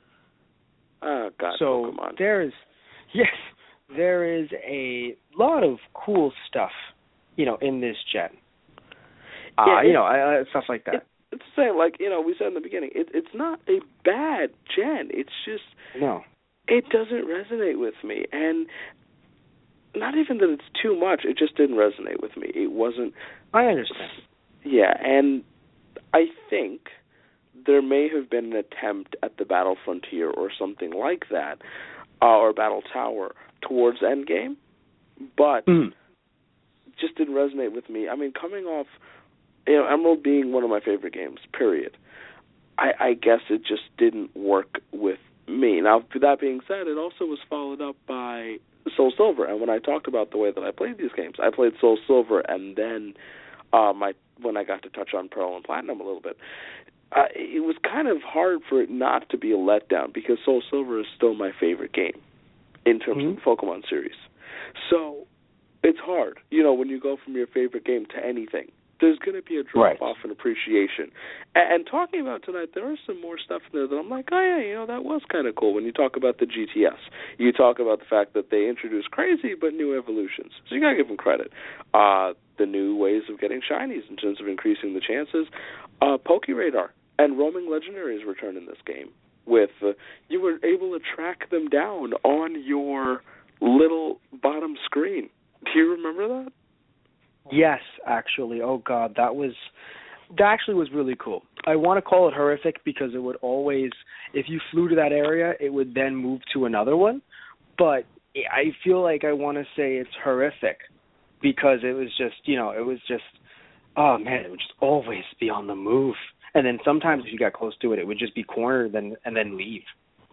Oh, God, so Pokemon. there is, yes, there is a lot of cool stuff, you know, in this gen. Uh, yeah, you know, uh, stuff like that. It, it's the same. Like, you know, we said in the beginning, it, it's not a bad gen. It's just no, it doesn't resonate with me, and not even that it's too much. It just didn't resonate with me. It wasn't. I understand. Yeah, and I think there may have been an attempt at the Battle Frontier or something like that, uh, or Battle Tower towards Endgame, but mm. just didn't resonate with me. I mean, coming off, you know, Emerald being one of my favorite games, period, I, I guess it just didn't work with me. Now, that being said, it also was followed up by Soul Silver, and when I talked about the way that I played these games, I played Soul Silver, and then uh, my when I got to touch on Pearl and Platinum a little bit, uh, it was kind of hard for it not to be a letdown, because Soul Silver is still my favorite game in terms mm-hmm. of the Pokemon series. So it's hard, you know, when you go from your favorite game to anything. There's going to be a drop-off right. in appreciation. And, and talking about tonight, there is some more stuff in there that I'm like, oh, yeah, you know, that was kind of cool. When you talk about the G T S, you talk about the fact that they introduced crazy but new evolutions. So you got to give them credit. Uh, the new ways of getting shinies in terms of increasing the chances. Uh, PokeRadar and roaming legendaries return in this game. With uh, you were able to track them down on your little bottom screen. Do you remember that? Yes, actually. Oh, God, that was that actually was really cool. I want to call it horrific because it would always, if you flew to that area, it would then move to another one. But I feel like I want to say it's horrific because it was just, you know, it was just, oh, man, it would just always be on the move. And then sometimes if you got close to it, it would just be cornered and, and then leave.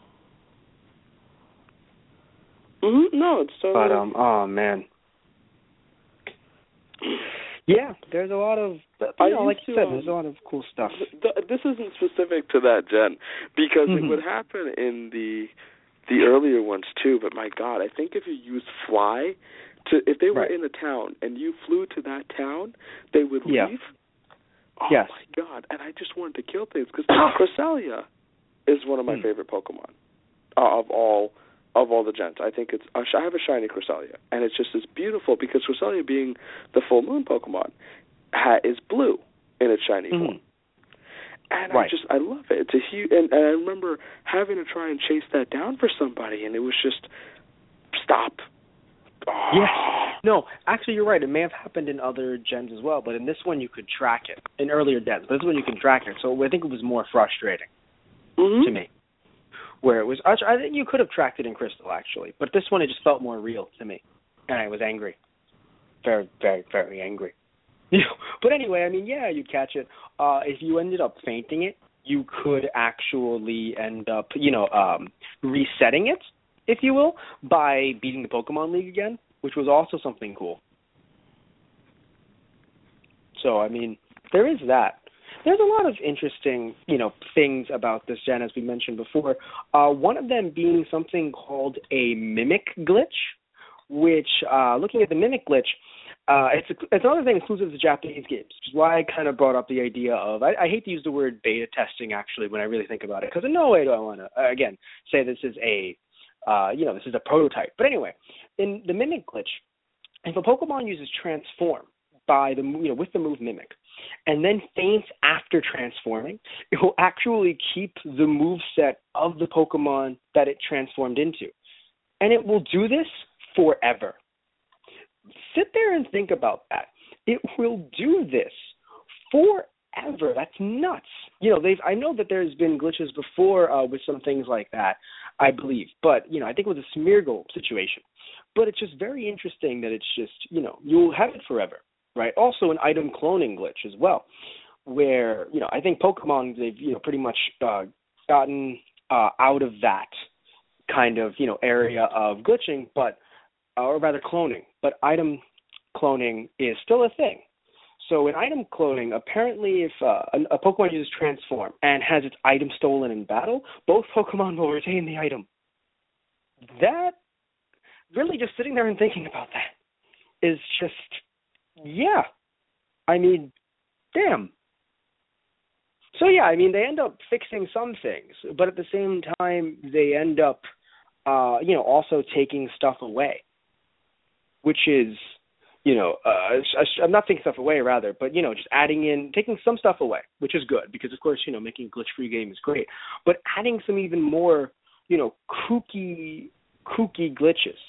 Mm-hmm. No, it's so. But, um, oh, man. Yeah, there's a lot of, you know, like you said, there's a lot of cool stuff. Th- this isn't specific to that gen, because mm-hmm. it would happen in the the earlier ones too, but my God, I think if you use Fly, to if they were right. in a town and you flew to that town, they would yeah. leave. Oh, yes. my God, and I just wanted to kill things, because Cresselia is one of my mm. favorite Pokemon uh, of all Of all the gens. I think it's, I have a shiny Cresselia, and it's just as beautiful because Cresselia, being the full moon Pokemon, ha, is blue in its shiny mm-hmm. form. And right. I just, I love it. It's a huge, and, and I remember having to try and chase that down for somebody, and it was just, stop. Oh. Yes. No, actually, you're right. It may have happened in other gens as well, but in this one you could track it. In earlier gens, but this one you can track it. So I think it was more frustrating mm-hmm. to me. Where it was, I think you could have tracked it in Crystal, actually. But this one, it just felt more real to me. And I was angry. Very, very, very angry. But anyway, I mean, yeah, you'd catch it. Uh, if you ended up fainting it, you could actually end up, you know, um, resetting it, if you will, by beating the Pokemon League again, which was also something cool. So, I mean, there is that. There's a lot of interesting, you know, things about this gen, as we mentioned before. Uh, one of them being something called a mimic glitch, which, uh, looking at the mimic glitch, uh, it's, a, it's another thing exclusive to Japanese games, which is why I kind of brought up the idea of, I, I hate to use the word beta testing, actually, when I really think about it, because in no way do I want to, uh, again, say this is a, uh, you know, this is a prototype. But anyway, in the mimic glitch, if a Pokemon uses Transform by the, you know, with the move Mimic, and then faints after transforming, it will actually keep the moveset of the Pokemon that it transformed into. And it will do this forever. Sit there and think about that. It will do this forever. That's nuts. You know, they've. I know that there's been glitches before uh, with some things like that, I believe. But, you know, I think it was a Smeargle situation. But it's just very interesting that it's just, you know, you'll have it forever. Right. Also, an item cloning glitch as well, where, you know, I think Pokemon, they've, you know, pretty much uh, gotten uh, out of that kind of, you know, area of glitching, but, uh, or rather cloning. But item cloning is still a thing. So in item cloning, apparently if uh, a, a Pokemon uses Transform and has its item stolen in battle, both Pokemon will retain the item. That, really just sitting there and thinking about that is just... Yeah. I mean, damn. So, yeah, I mean, they end up fixing some things, but at the same time, they end up, uh, you know, also taking stuff away, which is, you know, uh, I'm not taking stuff away, rather, but, you know, just adding in, taking some stuff away, which is good because, of course, you know, making a glitch-free game is great, but adding some even more, you know, kooky, kooky glitches.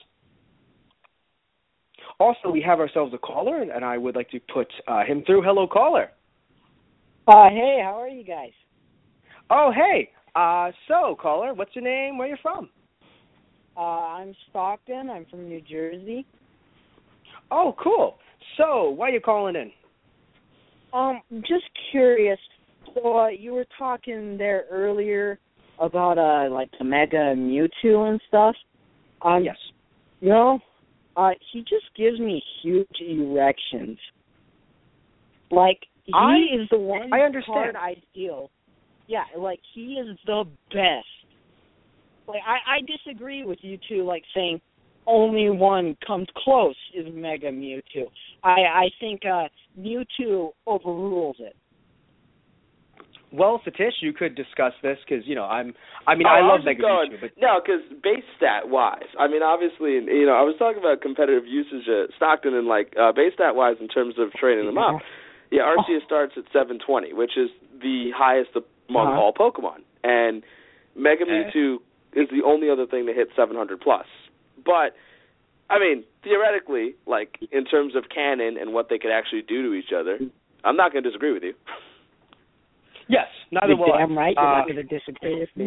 Also, we have ourselves a caller, and I would like to put uh, him through. Hello, caller. Uh, hey, how are you guys? Oh, hey. Uh, so, caller, what's your name? Where are you from? Uh, I'm Stockton. I'm from New Jersey. Oh, cool. So, why are you calling in? Um, just curious. So, uh, you were talking there earlier about, uh, like, the Mega Mewtwo and stuff. Um, yes. You know, uh, he just gives me huge erections. Like, he I, is the one I understand. card I steal. Yeah, like, he is the best. Like, I, I disagree with you two, like, saying only one comes close is Mega Mewtwo. I, I think uh, Mewtwo overrules it. Well, Satish, you could discuss this because, you know, I'm, I mean, oh, I I love was Mega going, Mewtwo. But... No, because base stat-wise, I mean, obviously, you know, I was talking about competitive usage at Stockton and, like, uh, base stat-wise in terms of training them up. Yeah, Arceus starts at seven twenty, which is the highest among uh-huh. all Pokemon. And Mega Mewtwo uh, is the only other thing to hit seven hundred plus. But, I mean, theoretically, like, in terms of canon and what they could actually do to each other, I'm not going to disagree with you. Yes, neither You're will I. damn right you're uh, not going to disagree with me.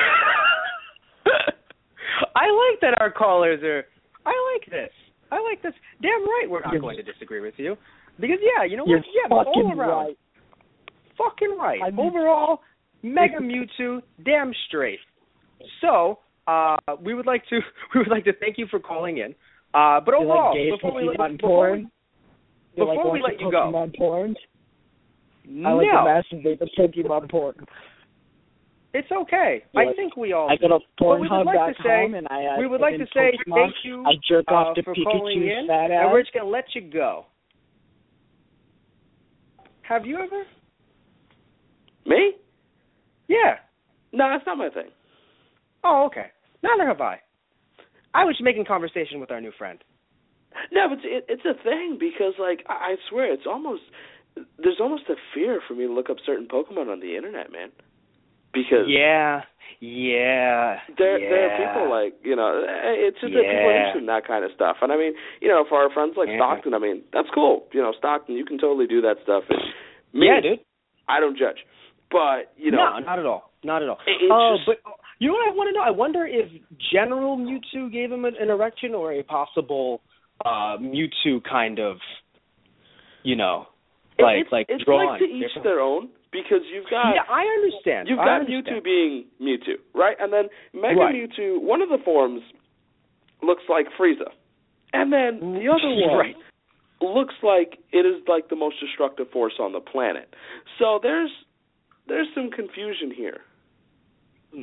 I like that our callers are, I like this. I like this. Damn right we're not you're, going to disagree with you. Because, yeah, you know you're what? Yeah, fucking all around. right. Fucking right. I mean, Overall, Mega Mewtwo, damn straight. So, uh, we would like to we would like to thank you for calling in. Uh, but overall, like before we let, Pokemon before porn? we, before like we let you go, Pokemon porn? no, I like to masturbate the Pokemon porn. It's okay. Like, I think we all. I go to Pornhub dot com and I. Uh, we would like to say Pokemon, thank you. I jerk off uh, to for calling Pikachu's in, fat ass. and we're just gonna let you go. Have you ever? Me? Yeah. No, that's not my thing. Oh, okay. Neither have I. I was making conversation with our new friend. No, but it, it's a thing because, like, I, I swear, it's almost there's almost a fear for me to look up certain Pokemon on the internet, man. Because yeah, yeah, there yeah. there are people like you know, it's just yeah. that people are interested in that kind of stuff. And I mean, you know, for our friends like yeah. Stockton, I mean, that's cool. You know, Stockton, you can totally do that stuff. And me, yeah, dude. I don't judge, but you know, no, not at all, not at all. It, oh, just, but you know what I want to know? I wonder if General Mewtwo gave him an, an erection or a possible uh, Mewtwo kind of, you know, like it's, like it's drawing. like to each different. their own. Because you've got yeah, I understand. You've I got understand. Mewtwo being Mewtwo, right? And then Mega right. Mewtwo, one of the forms looks like Frieza, and then the other one right. looks like it is like the most destructive force on the planet. So there's there's some confusion here. Hmm.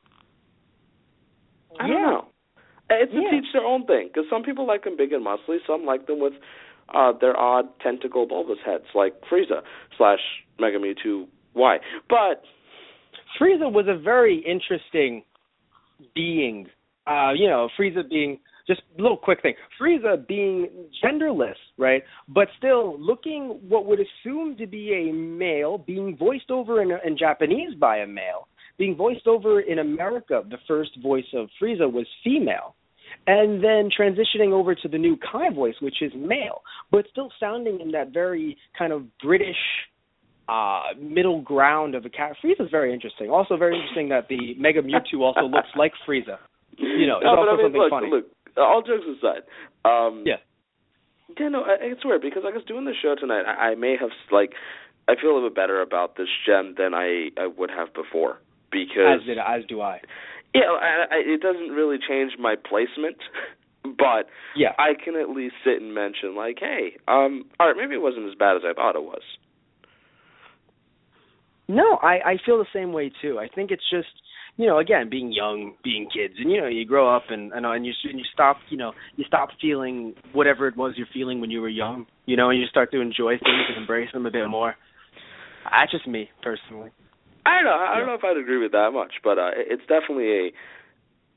I yeah. don't know. It's yeah. to teach their own thing because some people like them big and muscly, some like them with uh, their odd tentacle bulbous heads, like Frieza slash Mega Mewtwo Y. But Frieza was a very interesting being. Uh, you know, Frieza being just a little quick thing. Frieza being genderless, right? But still looking what would assume to be a male, being voiced over in, in Japanese by a male, being voiced over in America. The first voice of Frieza was female. And then transitioning over to the new Kai voice, which is male, but still sounding in that very kind of British uh, middle ground of a cat. Frieza's very interesting. Also very interesting that the Mega Mewtwo also looks like Frieza. You know, it's no, also but I mean, something look, funny. Look, all jokes aside. Um, yeah. Yeah, no, it's weird because I was doing the show tonight. I, I may have, like, I feel a little bit better about this gem than I, I would have before. Because, as, did, as do I. Yeah, I, I, it doesn't really change my placement, but yeah. I can at least sit and mention, like, hey, um, all right, maybe it wasn't as bad as I thought it was. No, I, I feel the same way, too. I think it's just, you know, again, being young, being kids, and, you know, you grow up and, and, and, you, and you stop, you know, you stop feeling whatever it was you're feeling when you were young, you know, and you start to enjoy things and embrace them a bit more. That's just me, personally. I don't know. I don't yeah. know if I'd agree with that much, but uh, it's definitely a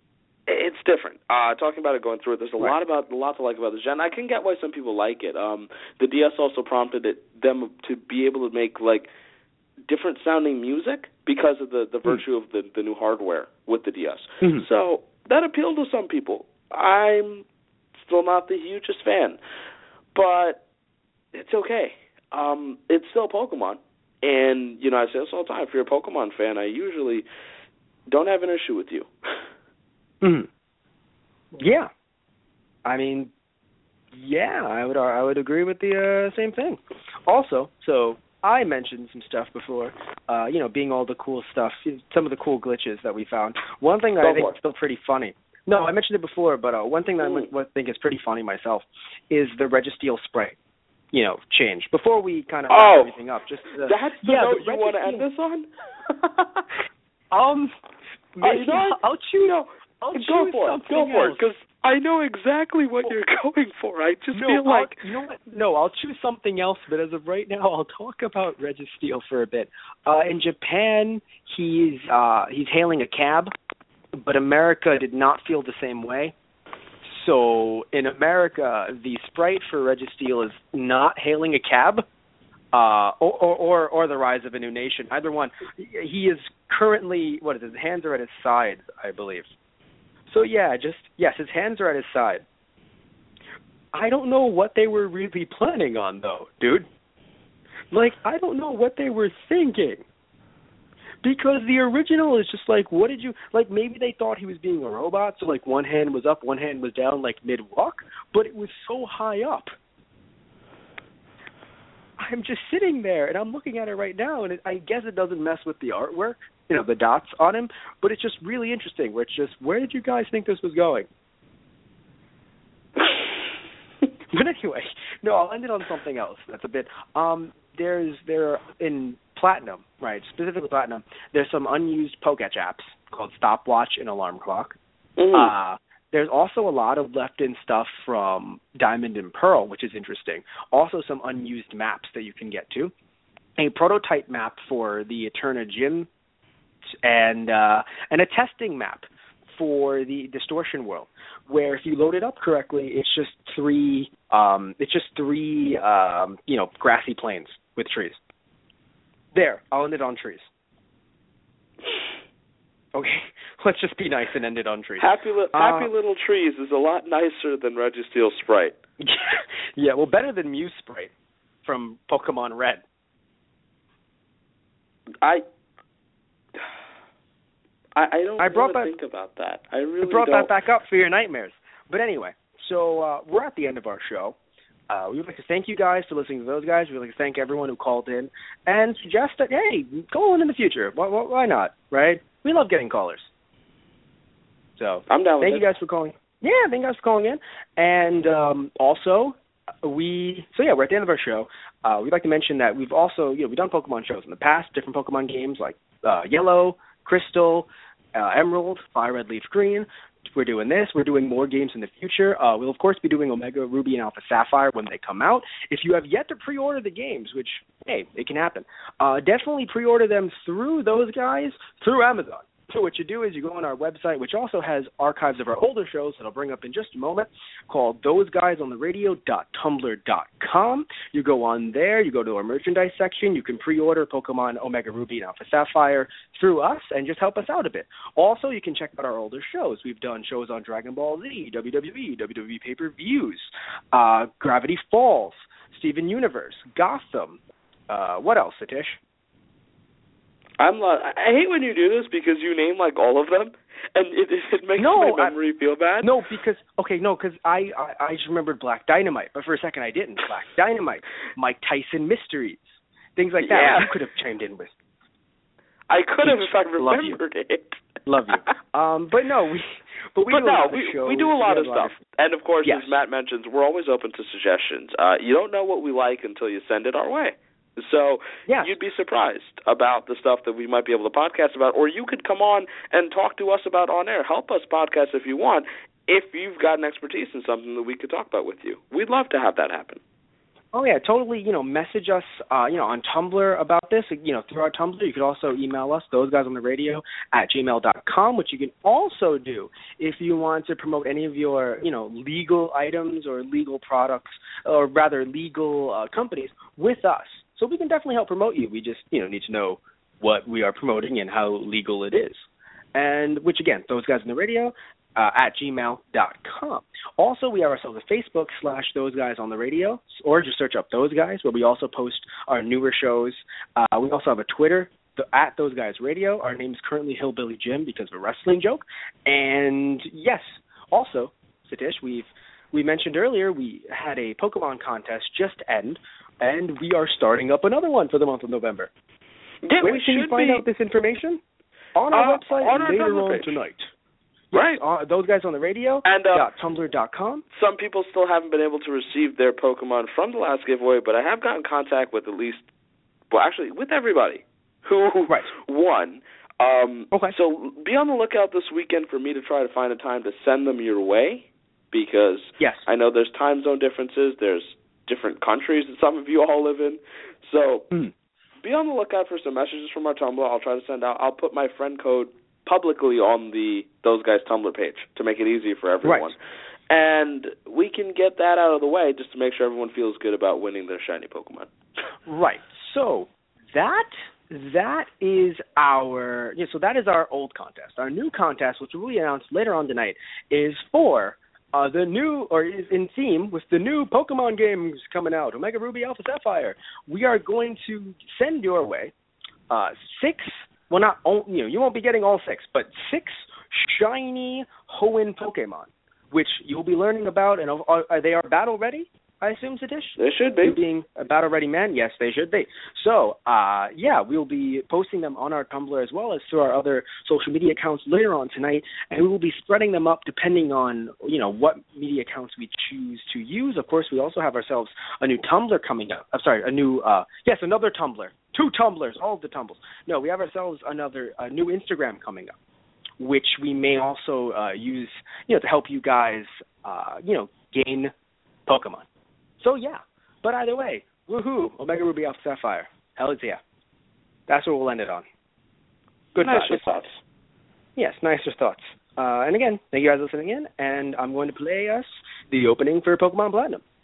It's different. Uh, talking about it, going through it, there's a right. lot about a lot to like about this gen. I can get why some people like it. Um, the D S also prompted it, them to be able to make like different sounding music because of the, the virtue mm. of the, the new hardware with the D S. Mm-hmm. So that appealed to some people. I'm still not the hugest fan, but it's okay. Um, it's still Pokemon, and you know I say this all the time. If you're a Pokemon fan, I usually don't have an issue with you. Mm. Yeah, I mean, yeah, I would I would agree with the uh, same thing. Also, so I mentioned some stuff before, uh, you know, being all the cool stuff, some of the cool glitches that we found. One thing that Go I think is still pretty funny. No, I mentioned it before, but uh, one thing that mm. I think is pretty funny myself is the Registeel Sprite, you know, change. Before we kind of oh, wrap everything up, just uh, that's the yeah, note the you want to end this on. um. Maybe, uh, you know, I'll choose. No, I'll go choose for it. Go for it, because I know exactly what you're going for. I just no, feel like I'll, you know what? No, I'll choose something else. But as of right now, I'll talk about Registeel for a bit. Uh, in Japan, he's uh, he's hailing a cab, but America did not feel the same way. So in America, the sprite for Registeel is not hailing a cab. Uh, or, or or the rise of a new nation, either one. He is currently, what is it, his hands are at his sides, I believe. So yeah, just, yes, his hands are at his side. I don't know what they were really planning on, though, dude. Like, I don't know what they were thinking. Because the original is just like, what did you, like, maybe they thought he was being a robot, so like one hand was up, one hand was down, like mid-walk, but it was so high up. I'm just sitting there, and I'm looking at it right now, and it, I guess it doesn't mess with the artwork, you know, the dots on him, but it's just really interesting, where it's just, where did you guys think this was going? But anyway, no, I'll end it on something else. That's a bit, um, there's, there, in Platinum, right, specifically Platinum, there's some unused Pokédex apps called Stopwatch and Alarm Clock. Mm-hmm. Uh, There's also a lot of left-in stuff from Diamond and Pearl, which is interesting. Also some unused maps that you can get to. A prototype map for the Eterna Gym, and uh, and a testing map for the Distortion World, where if you load it up correctly, it's just three um, it's just three um, you know grassy plains with trees. There, I'll end it on trees. Okay, let's just be nice and end it on trees. Happy, li- uh, happy Little Trees is a lot nicer than Registeel Sprite. Yeah, well, better than Mew Sprite from Pokemon Red. I I, I don't I brought want to that, think about that. I really I brought don't. that back up for your nightmares. But anyway, so uh, we're at the end of our show. Uh, we would like to thank you guys for listening to those guys. We would like to thank everyone who called in and suggest that, hey, call in in the future. Why, why, why not, right? We love getting callers. So I'm down with thank it. you guys for calling. Yeah, thank you guys for calling in. And um, also, we, so yeah, we're at the end of our show. Uh, we'd like to mention that we've also, you know, we've done Pokemon shows in the past, different Pokemon games like uh, Yellow, Crystal, uh, Emerald, Fire Red, Leaf Green. We're doing this. We're doing more games in the future. Uh, we'll, of course, be doing Omega Ruby and Alpha Sapphire when they come out. If you have yet to pre-order the games, which, hey, it can happen, uh, definitely pre-order them through those guys, through Amazon. So what you do is you go on our website, which also has archives of our older shows that I'll bring up in just a moment, called those guys on the radio dot tumblr dot com. You go on there, you go to our merchandise section, you can pre-order Pokemon Omega Ruby and Alpha Sapphire through us and just help us out a bit. Also, you can check out our older shows. We've done shows on Dragon Ball Z, W W E, W W E pay-per-views, uh, Gravity Falls, Steven Universe, Gotham. Uh, what else, Satish? I'm not, I hate when you do this because you name like all of them, and it, it makes no, my memory I, feel bad. No, because okay, no, because I, I I just remembered Black Dynamite, but for a second I didn't. Black Dynamite, Mike Tyson Mysteries, things like that. Yeah. You could have chimed in with. I could have if I Love remembered you. it. Love you. Um, but no, we but we but do no, a lot we, of shows. we do a lot we of a lot stuff, of... and of course, yes. as Matt mentions, we're always open to suggestions. Uh, you don't know what we like until you send it our way. So yes. You'd be surprised about the stuff that we might be able to podcast about, or you could come on and talk to us about on air. Help us podcast if you want, if you've got an expertise in something that we could talk about with you. We'd love to have that happen. Oh yeah, totally. You know, message us. Uh, you know, on Tumblr about this. You know, through our Tumblr. You could also email us, those guys on the radio at gmail dot com, which you can also do if you want to promote any of your, you know, legal items or legal products, or rather legal uh, companies with us. So we can definitely help promote you. We just, you know, need to know what we are promoting and how legal it is. And which again, those guys on the radio. Uh, at gmail dot com. Also, we have ourselves a Facebook slash Those Guys on the Radio, or just search up Those Guys, where we also post our newer shows. Uh, we also have a Twitter, the, at Those Guys Radio. Our name is currently Hillbilly Jim because of a wrestling joke. And yes, also, Satish, we've we mentioned earlier we had a Pokemon contest just end, and we are starting up another one for the month of November. Yeah, Where we can should you find be... out this information? On our uh, website on our later on page. tonight. Right. Uh, those Guys on the Radio. And uh, tumblr dot com. Some people still haven't been able to receive their Pokemon from the last giveaway, but I have gotten contact with at least, well, actually, with everybody who right. won. Um, okay. So be on the lookout this weekend for me to try to find a time to send them your way, because yes. I know there's time zone differences. There's different countries that some of you all live in. So mm. be on the lookout for some messages from our Tumblr. I'll try to send out. I'll put my friend code publicly on the Those Guys Tumblr page to make it easy for everyone. Right. And we can get that out of the way just to make sure everyone feels good about winning their shiny Pokemon. Right. So that that is our yeah, so that is our old contest. Our new contest, which will be announced later on tonight, is for uh, the new, or is in theme with the new Pokemon games coming out, Omega Ruby, Alpha Sapphire. We are going to send your way uh, six Well, not you know you won't be getting all six, but six shiny Hoenn Pokemon, which you'll be learning about. And are, are they are battle ready? I assume, Satish? They should be. You being a battle ready man, yes, they should be. So, uh, yeah, we'll be posting them on our Tumblr as well as through our other social media accounts later on tonight, and we will be spreading them up depending on you know what media accounts we choose to use. Of course, we also have ourselves a new Tumblr coming up. I'm sorry, a new uh, yes, another Tumblr. Two Tumblrs, all of the Tumblrs. No, we have ourselves another a new Instagram coming up, which we may also uh, use, you know, to help you guys, uh, you know, gain Pokemon. So yeah, but either way, woohoo! Omega Ruby Alpha Sapphire, hell yeah, that's what we'll end it on. Good nicer thoughts. Yes, nicer thoughts. Uh, and again, thank you guys for listening in, and I'm going to play us the opening for Pokemon Platinum.